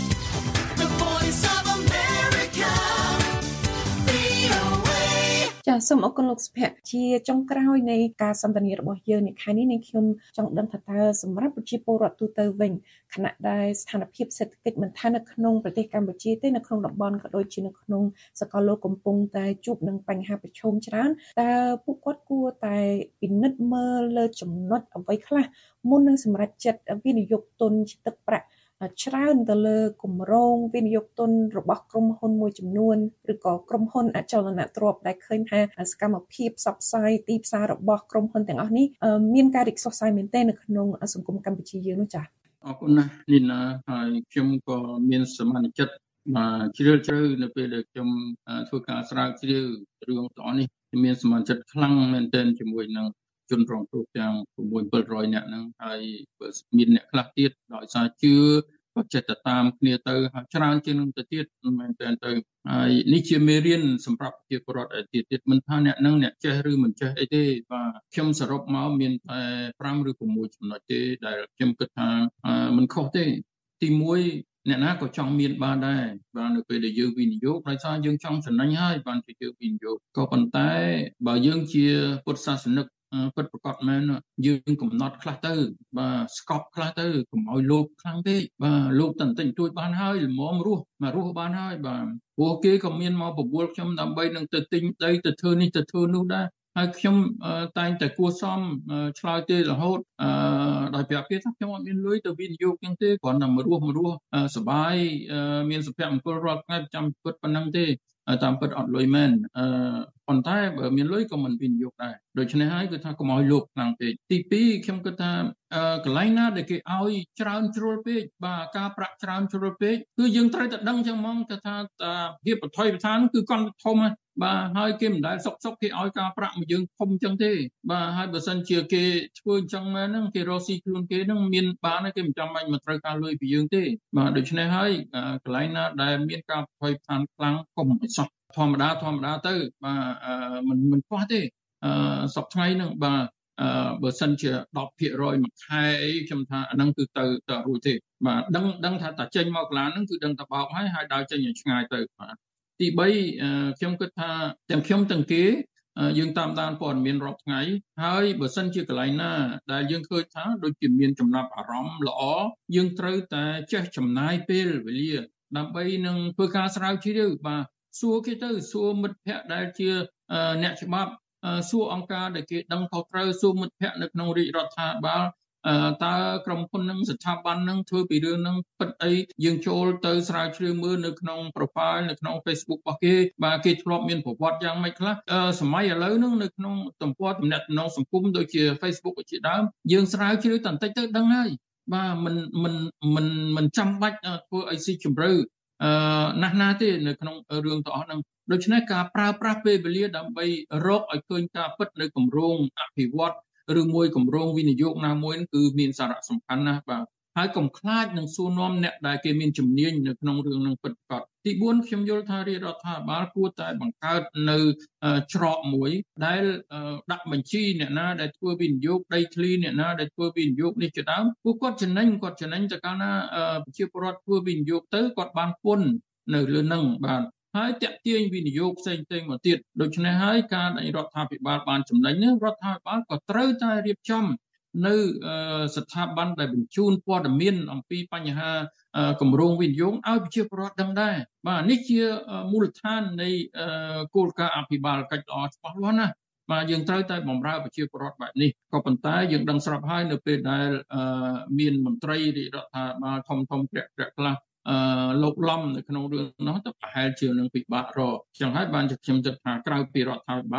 the voice of America, វី អូ เอចាសសូមអរគុណលោកសុភ័ក្រជាចុងក្រោយនៃការសន្ទនារបស់យើងនៅខែនេះនឹងខ្ញុំចង់ដឹងថាតើសម្រាប់ប្រជាពលរដ្ឋទូទៅវិញខណៈដែលស្ថានភាពសេដ្ឋកិច្ចមិនថានៅក្នុងប្រទេសកម្ពុជាទេនៅក្នុងតំបន់ក៏ដូចជានៅក្នុងសកលលោកកំពុងតែជួបនឹងបញ្ហាប្រឈមច្រើនតើពួកគាត់គួរតែពិនិត្យមើលលើចំណុចអ្វីខ្លះមុននឹងសម្រេចចិត្តវិនិយោគទុនជាទឹកប្រាក់ច្រើនទៅលើគម្រោងវិនិយោគទុនរបស់ក្រុមហ៊ុនមួយចំនួនឬក៏ក្រុមហ៊ុនអចលនទ្រព្យដែលឃើញថាសកម្មភាពផ្សព្វផ្សាយទីផ្សាររបស់ក្រុមហ៊ុនទាំងអស់នេះមានការរីកសុះសាយមែនទែននៅក្នុងសង្គមកម្ពុជាយើងនោះចា៎អរគុណណាស់លីណាហើយខ្ញុំក៏មានសមាជិកមកជ្រាលជ្រៅនៅពេលដែលខ្ញុំធ្វើការស្រាវជ្រាវរឿងទាំងអស់នេះមានសមាជិកខ្លាំងមែនទែនជាមួយនឹងជនរងគ្រោះទាំង៦ពាន់700នាក់ហ្នឹងហើយមានអ្នកខ្លះទៀតដោយសារជឿក៏ចេះតែតាមគ្នាទៅហើយច្រើនជាងនឹងទៅទៀតមែនតើទៅហើយនេះជាមេរៀនសម្រាប់ប្រជាពលរដ្ឋទៀតទៀតមិនថាអ្នកនឹងអ្នកចេះឬមិនចេះអីទេបាទខ្ញុំសរុបមកមានតែ5ឬ6ចំណុចទេដែលខ្ញុំគិតថាមិនខុសទេទីមួយអ្នកណាក៏ចង់មានបានដែរបាទនៅពេលដែលយើងវិនិយោគដោយសារយើងចង់ចំណេញហើយបានជាយើងវិនិយោគក៏ប៉ុន្តែបើយើងជាពុទ្ធសាសនិកពិតប្រកបមែនយើងកំណត់ខ្លះទៅបាទស្កប់ខ្លះទៅកុំឲ្យលោភខ្លាំងពេកបាទលោភតែបន្តិចបន្តួចបានហើយល្មមរស់មករស់បានហើយបាទព្រោះគេក៏មានមកបបួលខ្ញុំដើម្បីនឹងទៅទិញដីទៅធ្វើនេះទៅធ្វើនោះដែរហើយខ្ញុំតែងតែគួសមឆ្លើយទេរហូតអឺដោយប្រាប់គេថាខ្ញុំអត់មានលុយទៅវិនិយោគចឹងទេគ្រាន់តែមករស់មករស់សប្បាយមានសុភមង្គលរាល់ថ្ងៃប្រចាំពិតប៉ុណ្ណឹងទេតាមពិតអត់លុយមែនអឺប៉ុន្តែបើមានលុយក៏មិនវិនិយោគដែរដូច្នេះហើយគឺថាកុំឲ្យលោភខ្លាំងពេកទីពីរខ្ញុំគិតថាកន្លែងណាដែលគេឲ្យច្រើនជ្រុលពេកបាទការប្រាក់ច្រើនជ្រុលពេកគឺយើងត្រូវតែដឹងចឹងហ្មងគេថាភាពបថុយប្រឋានគឺកន់ធំហ្នឹងបាទហើយគេមិនដែលសុកសុកគេឲ្យការប្រាក់មកយើងធំចឹងទេបាទហើយបើសិនជាគេធ្វើអញ្ចឹងមែនហ្នឹងគេរកស៊ីខ្លួនគេហ្នឹងមានបានហើយគេមិនចាំបាច់មកត្រូវការលុយពីយើងទេបាទដូច្នេះហើយកន្លែងណាដែលមានការបថុយប្រឋានខ្លាំងកុំឲ្យសោះធម្មតាធម្មតាទៅបាទមិនមិនខ្វះទេអឺសប្តាហ៍ថ្ងៃហ្នឹងបាទអឺបើសិនជា10%មួយខែអីខ្ញុំថាអាហ្នឹងគឺទៅទៅរួចទេបាទដឹងដឹងថាតាចេញមកកន្លងហ្នឹងគឺដឹងតែបោកហើយហើយដើរចេញឲ្យឆ្ងាយទៅបាទទី3ខ្ញុំគិតថាទាំងខ្ញុំទាំងគេយើងតាមដានព័ត៌មានរាល់ថ្ងៃហើយបើសិនជាកន្លែងណាដែលយើងឃើញថាដូចជាមានចំណាប់អារម្មណ៍ល្អយើងត្រូវតែចេះចំណាយពេលវេលាដើម្បីនឹងធ្វើការស្រាវជ្រាវបាទសួរគេទៅសួរមិត្តភ័ក្តិដែលជាអ្នកច្បាប់សួរអង្គការដែលគេដឹងខុសត្រូវសួរមិត្តភ័ក្តិនៅក្នុងរាជរដ្ឋាភិបាលតើក្រុមហ៊ុននឹងស្ថាប័ននឹងធ្វើពីរឿងនឹងពិតអីយើងចូលទៅស្រាវជ្រាវមើលនៅក្នុង profile នៅក្នុង Facebook របស់គេបាទគេធ្លាប់មានប្រវត្តិយ៉ាងម៉េចខ្លះសម័យឥឡូវហ្នឹងនៅក្នុងទំព័រទំនាក់ទំនងសង្គមដូចជា Facebook ជាដើមយើងស្រាវជ្រាវតែបន្តិចទៅដឹងហើយបាទមិនមិនមិនមិនចាំបាច់ធ្វើឲ្យស៊ីជម្រៅអឺណាស់ណាទេនៅក្នុងរឿងទាំងអស់ហ្នឹងដូច្នេះការប្រើប្រាស់ពេលវេលាដើម្បីរកឲ្យឃើញការពិតនៅគម្រោងអភិវឌ្ឍឬមួយគម្រោងវិនិយោគណាមួយគឺមានសារៈសំខាន់ណាស់បាទហើយកុំខ្លាចនឹងសួរនាំអ្នកដែលគេមានជំនាញនៅក្នុងរឿងនឹងពិតប្រាកដទី4ខ្ញុំយល់ថារាជរដ្ឋាភិបាលគួរតែបង្កើតនៅច្រកមួយដែលដាក់បញ្ជីអ្នកណាដែលធ្វើវិនិយោគដីធ្លីអ្នកណាដែលធ្វើវិនិយោគនេះជាដើមពួកគាត់ចំណេញគាត់ចំណេញទៅកាលណាប្រជាពលរដ្ឋធ្វើវិនិយោគទៅគាត់បានពន្ធនៅលើនឹងបាទហើយតាក់ទាញវិនិយោគផ្សេងផ្សេងមកទៀតដូច្នេះហើយការដែលរដ្ឋាភិបាលបានចំណេញនេះរដ្ឋាភិបាលក៏ត្រូវតែរៀបចំនៅស្ថាប័នដែលបញ្ជូនព័ត៌មានអំពីបញ្ហាគម្រោងវិនិយោគឲ្យប្រជាពលរដ្ឋដឹងដែរបាទនេះជាមូលដ្ឋាននៃគោលការណ៍អភិបាលកិច្ចល្អច្បាស់លាស់ណាស់បាទយើងត្រូវតែបម្រើប្រជាពលរដ្ឋបែបនេះក៏ប៉ុន្តែយើងដឹងស្រាប់ហើយនៅពេលដែលមានមន្ត្រីរាជរដ្ឋាភិបាលធំធំប្រាក់ប្រាក់ខ្លះអឺលោកលំនៅក្នុងរឿងនោះទៅប្រហែលជានឹងពិបាករកចឹងហើយបានខ្ញុំគិតថាក្រៅពីរដ្ឋាភិបាល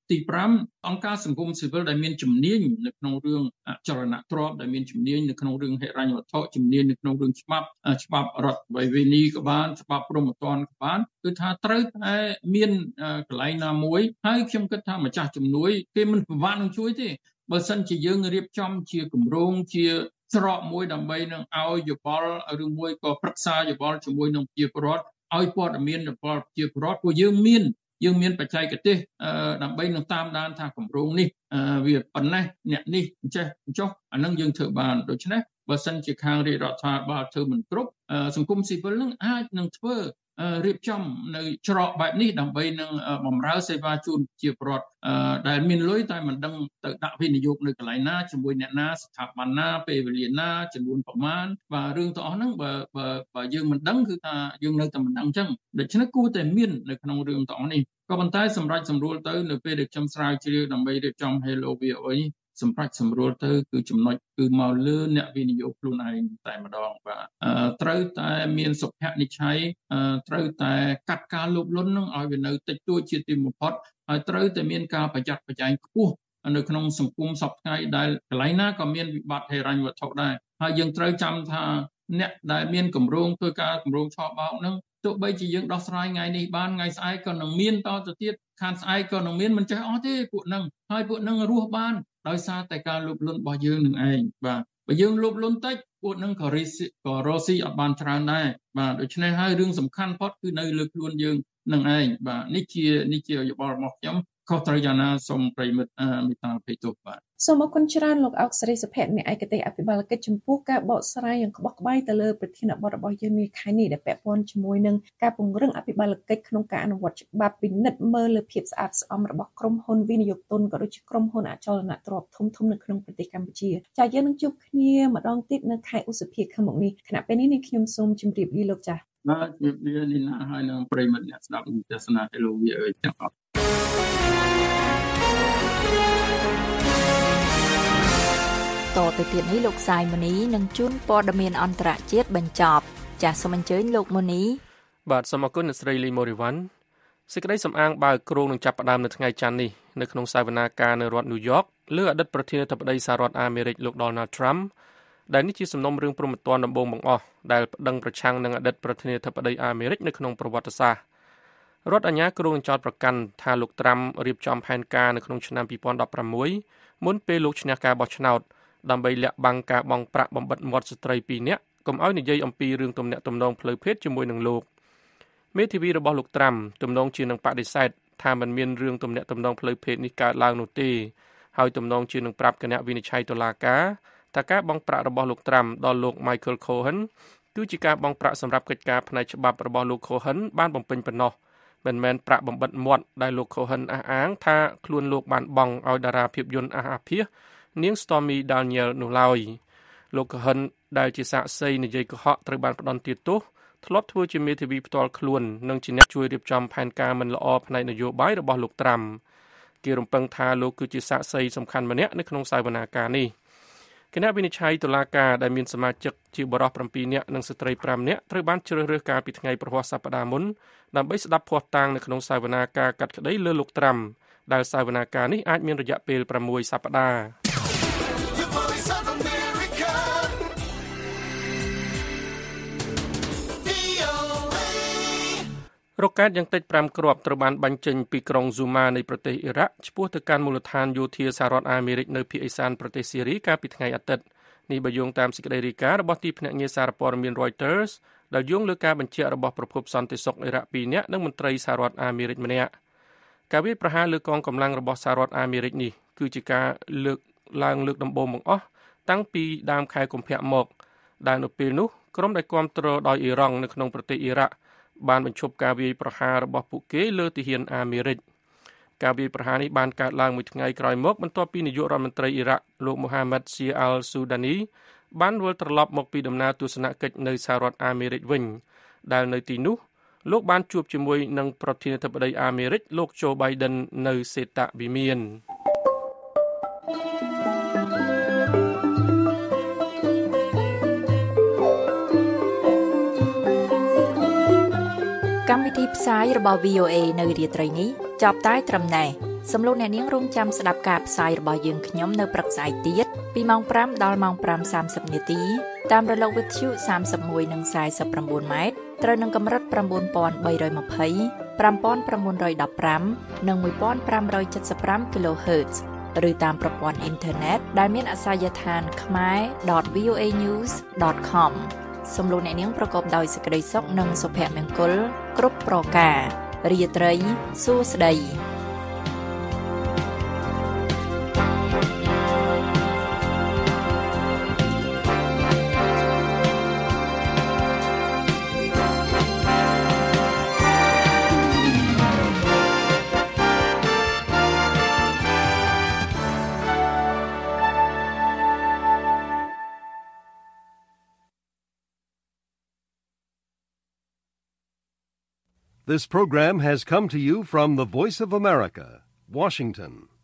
ទីប្រាំអង្គការសង្គមស៊ីវិលដែលមានជំនាញនៅក្នុងរឿងអចលនទ្រព្យដែលមានជំនាញនៅក្នុងរឿងហិរញ្ញវត្ថុជំនាញនៅក្នុងរឿងច្បាប់ច្បាប់រដ្ឋវិន័យក៏បានច្បាប់ព្រហ្មទណ្ឌក៏បានគឺថាត្រូវតែមានកន្លែងណាមួយហើយខ្ញុំគិតថាម្ចាស់ជំនួយគេមិនពិបាកនឹងជួយទេបើសិនជាយើងរៀបចំជាគម្រោងជាច្រកមួយដើម្បីនឹងឲ្យយោបល់ឬមួយក៏ប្រឹក្សាយោបល់ជាមួយនឹងប្រជាពលរដ្ឋឲ្យព័ត៌មានដល់ប្រជាពលរដ្ឋព្រោះយើងមានយើងមានបច្ចេកទេសដើម្បីនឹងតាមដានថាគម្រោងនេះវាប៉ុណ្ណេះអ្នកនេះអញ្ចេះអញ្ចោះអានឹងយើងធ្វើបានដូច្នេះបើសិនជាខាងរាជរដ្ឋាភិបាលធ្វើមិនគ្រប់សង្គមស៊ីវិលនឹងអាចនឹងធ្វើរៀបចំនៅច្រកបែបនេះដើម្បីនឹងបម្រើសេវាជូនប្រជាពលរដ្ឋដែលមានលុយតែមិនដឹងទៅដាក់វិនិយោគនៅកន្លែងណាជាមួយអ្នកណាស្ថាប័នណាពេលវេលាណាចំនួនប្រមាណបាទរឿងទាំងអស់ហ្នឹងបើបើបើយើងមិនដឹងគឺថាយើងនៅតែមិនដឹងអញ្ចឹងដូច្នេះគួរតែមាននៅក្នុងរឿងទាំងអស់នេះក៏ប៉ុន្តែសម្រាប់សម្រួលទៅនៅពេលដែលខ្ញុំស្រាវជ្រាវដើម្បីរៀបចំ Hello វី អូ អេ សម្រាប់សម្រួលទៅគឺចំណុចគឺមកលើអ្នកវិនិយោគខ្លួនឯងតែម្ដងបាទត្រូវតែមានសុភនិច្ឆ័យត្រូវតែកាត់ការលោភលន់នឹងឲ្យវានៅតិចតួចជាទីបំផុតហើយត្រូវតែមានការប្រយ័ត្នប្រយែងខ្ពស់នៅក្នុងសង្គមសពថ្ងៃដែលកន្លែងណាក៏មានវិបត្តិហិរញ្ញវត្ថុដែរហើយយើងត្រូវចាំថាអ្នកដែលមានគម្រោងធ្វើការគម្រោងឆបោកនឹងទោះបីជាយើងដោះស្រាយថ្ងៃនេះបានថ្ងៃស្អែកក៏នឹងមានតទៅទៀតខាងស្អែកក៏នឹងមានមិនចេះអស់ទេពួកនឹងហើយពួកនឹងរស់បានដោយសារតែការលោភលន់របស់យើងនឹងឯងបាទបើយើងលោភលន់តិចពួកនឹងក៏រីក៏រស់ស៊ីអត់បានច្រើនដែរបាទដូច្នេះហើយរឿងសំខាន់ផុតគឺនៅលើខ្លួនយើងនឹងឯងបាទនេះជានេះជាយោបល់របស់ខ្ញុំខុសត្រូវយ៉ាងណាសូមប្រិមិត្តមេត្តាអភ័យទោសបាទសូមអរគុណច្រើនលោកអោកសេរីសុភ័ក្រអ្នកឯកទេសអភិបាលកិច្ចចំពោះការបកស្រាយយ៉ាងក្បោះក្បាយទៅលើប្រធានបទរបស់យើងនាខែនេះដែលពាក់ព័ន្ធជាមួយនឹងការពង្រឹងអភិបាលកិច្ចក្នុងការអនុវត្តច្បាប់ពិនិត្យមើលលើភាពស្អាតស្អំរបស់ក្រុមហ៊ុនវិនិយោគទុនក៏ដូចជាក្រុមហ៊ុនអចលនទ្រព្យធំៗនៅក្នុងប្រទេសកម្ពុជាចា៎យើងនឹងជួបគ្នាម្ដងទៀតនៅខែឧសភាខាងមុខនេះខណៈពេលនេះនាងខ្ញុំសូមជម្រាបលាលោកចា៎បាទជម្រាបលាលីណាហើយនឹងប្រិមិត្តអ្នកស្ដាប់និងទស្សនា Hello វី អូ អេ ទាំងអស់តទៅទៀតនេះលោកសាយមនីនឹងជួនព័ត៌មានអន្តរជាតិបញ្ចប់ចាសសូមអញ្ជើញលោកមនីបាទសូមអរគុណអ្នកស្រីលីម៉ូរីវ៉ាន់សេចក្តីសម្អាងបើគ្រោងនឹងចាប់ផ្ដើមនៅថ្ងៃច័ន្ទនេះនៅក្នុងសវនាការនៅរដ្ឋញូវយ៉កលើអតីតប្រធានាធិបតីសហរដ្ឋអាមេរិកលោក Donald Trump ដែលនេះជាសំណុំរឿងព្រហ្មទណ្ឌដំបូងបង្អស់ដែលប្តឹងប្រឆាំងនឹងអតីតប្រធានាធិបតីអាមេរិកនៅក្នុងប្រវត្តិសាស្ត្ររដ្ឋអាជ្ញាគ្រោងចោទប្រកាន់ថាលោក Trump រៀបចំផែនការនៅក្នុងឆ្នាំពីរពាន់ដប់ប្រាំមួយមុនពេលលោកឈ្នះការបោះឆ្នោតដើម្បីលាក់បាំងការបង់ប្រាក់បំបិទមាត់ស្ត្រីពីរនាក់កុំឲ្យនិយាយអំពីរឿងទំនាក់ទំនងផ្លូវភេទជាមួយនឹងលោកមេធាវីរបស់លោកត្រាំទំនងជានឹងបដិសេធថាมันមានរឿងទំនាក់ទំនងផ្លូវភេទនេះកើតឡើងនោះទេហើយទំនងជានឹងប្រាប់គណៈវិនិច្ឆ័យតុលាការថាការបង់ប្រាក់របស់លោកត្រាំដល់លោក Michael Cohen គឺជាការបង់ប្រាក់សម្រាប់កិច្ចការផ្នែកច្បាប់របស់លោក Cohen បានបំពេញប៉ុណ្ណោះមិនមែនប្រាក់បំបិទមាត់ដែលលោក Cohen អះអាងថាខ្លួនលោកបានបង់ឲ្យតារាភាពយន្តអះអាភាសនាង Stormy Daniels នោះឡើយលោក Cohen ដែលជាសាក្សីនិយាយកុហកត្រូវបានផ្ដន្ទាទោសធ្លាប់ធ្វើជាមេធាវីផ្ទាល់ខ្លួននិងជាអ្នកជួយរៀបចំផែនការមិនល្អផ្នែកនយោបាយរបស់លោកត្រាំគេរំពឹងថាលោកគឺជាសាក្សីសំខាន់ម្នាក់នៅក្នុងសវនាការនេះគណៈវិនិច្ឆ័យតុលាការដែលមានសមាជិកជាបរិសុទ្ធប្រាំពីរនាក់និងស្ត្រីប្រាំនាក់ត្រូវបានជ្រើសរើសកាលពីថ្ងៃប្រហ័សសប្តាហ៍មុនដើម្បីស្ដាប់ភស្តុតាងនៅក្នុងសវនាការកាត់ក្តីលើលោកត្រាំដែលសវនាការនេះអាចមានរយៈពេលប្រាំមួយសប្តាហ៍រ៉ុកកែតយ៉ាងតិចប្រាំគ្រាប់ត្រូវបានបាញ់ចេញពីក្រុង Zuma នៃប្រទេសអ៊ីរ៉ាក់ឆ្ពោះទៅកាន់មូលដ្ឋានយោធាសហរដ្ឋអាមេរិកនៅភាគឦសានប្រទេសស៊េរីកាលពីថ្ងៃអាទិត្យនេះបើយោងតាមសេចក្តីរាយការណ៍របស់ទីភ្នាក់ងារសារព័ត៌មាន Reuters ដែលយោងលើការបញ្ជាក់របស់ប្រភពសន្តិសុខអ៊ីរ៉ាក់ពីរនាក់និងមន្ត្រីសហរដ្ឋអាមេរិកម្នាក់ការវាយប្រហារលើកងកម្លាំងរបស់សហរដ្ឋអាមេរិកនេះគឺជាការលើកឡើងលើកដំបូងបង្អស់តាំងពីដើមខែកុម្ភៈមកដែលនៅពេលនោះក្រុមដែលគាំទ្រដោយអ៊ីរ៉ង់នៅក្នុងប្រទេសអ៊ីរ៉ាក់បានបញ្ឈប់ការវាយប្រហាររបស់ពួកគេលើទាហានអាមេរិកការវាយប្រហារនេះបានកើតឡើងមួយថ្ងៃក្រោយមកបន្ទាប់ពីនាយករដ្ឋមន្ត្រីអ៊ីរ៉ាក់លោក Mohammed Shia al-Sudani បានវិលត្រឡប់មកពីដំណើរទស្សនកិច្ចនៅសហរដ្ឋអាមេរិកវិញដែលនៅទីនោះលោកបានជួបជាមួយនឹងប្រធានាធិបតីអាមេរិកលោក Joe Biden នៅសេតវិមានកម្មវិធីផ្សាយរបស់ វី អូ អេ នៅរាត្រីនេះចប់តែត្រឹមណេះសំឡេងអ្នកនាងរងចាំស្ដាប់ការផ្សាយរបស់យើងខ្ញុំនៅព្រឹកស្អែកទៀតពីម៉ោង5ដល់ម៉ោង5:សាមសិបនាទីតាមរលកវិទ្យុសាមសិបមួយនិងสี่สิบเก้าម៉ែត្រត្រូវនឹងកម្រិតnine thousand three hundred twenty, five thousand nine hundred fifteenនិងfifteen seventy-five kilohertz ឬតាមប្រព័ន្ធអ៊ីនធឺណិតដែលមានអាសយដ្ឋាន khmer dot v o a news dot com សំឡេងអ្នកនាងប្រកបដោយសេចក្តីសុខនិងសុភមង្គលគ្រប់ប្រការរាត្រីសួស្តី This program has come to you from the Voice of America, Washington.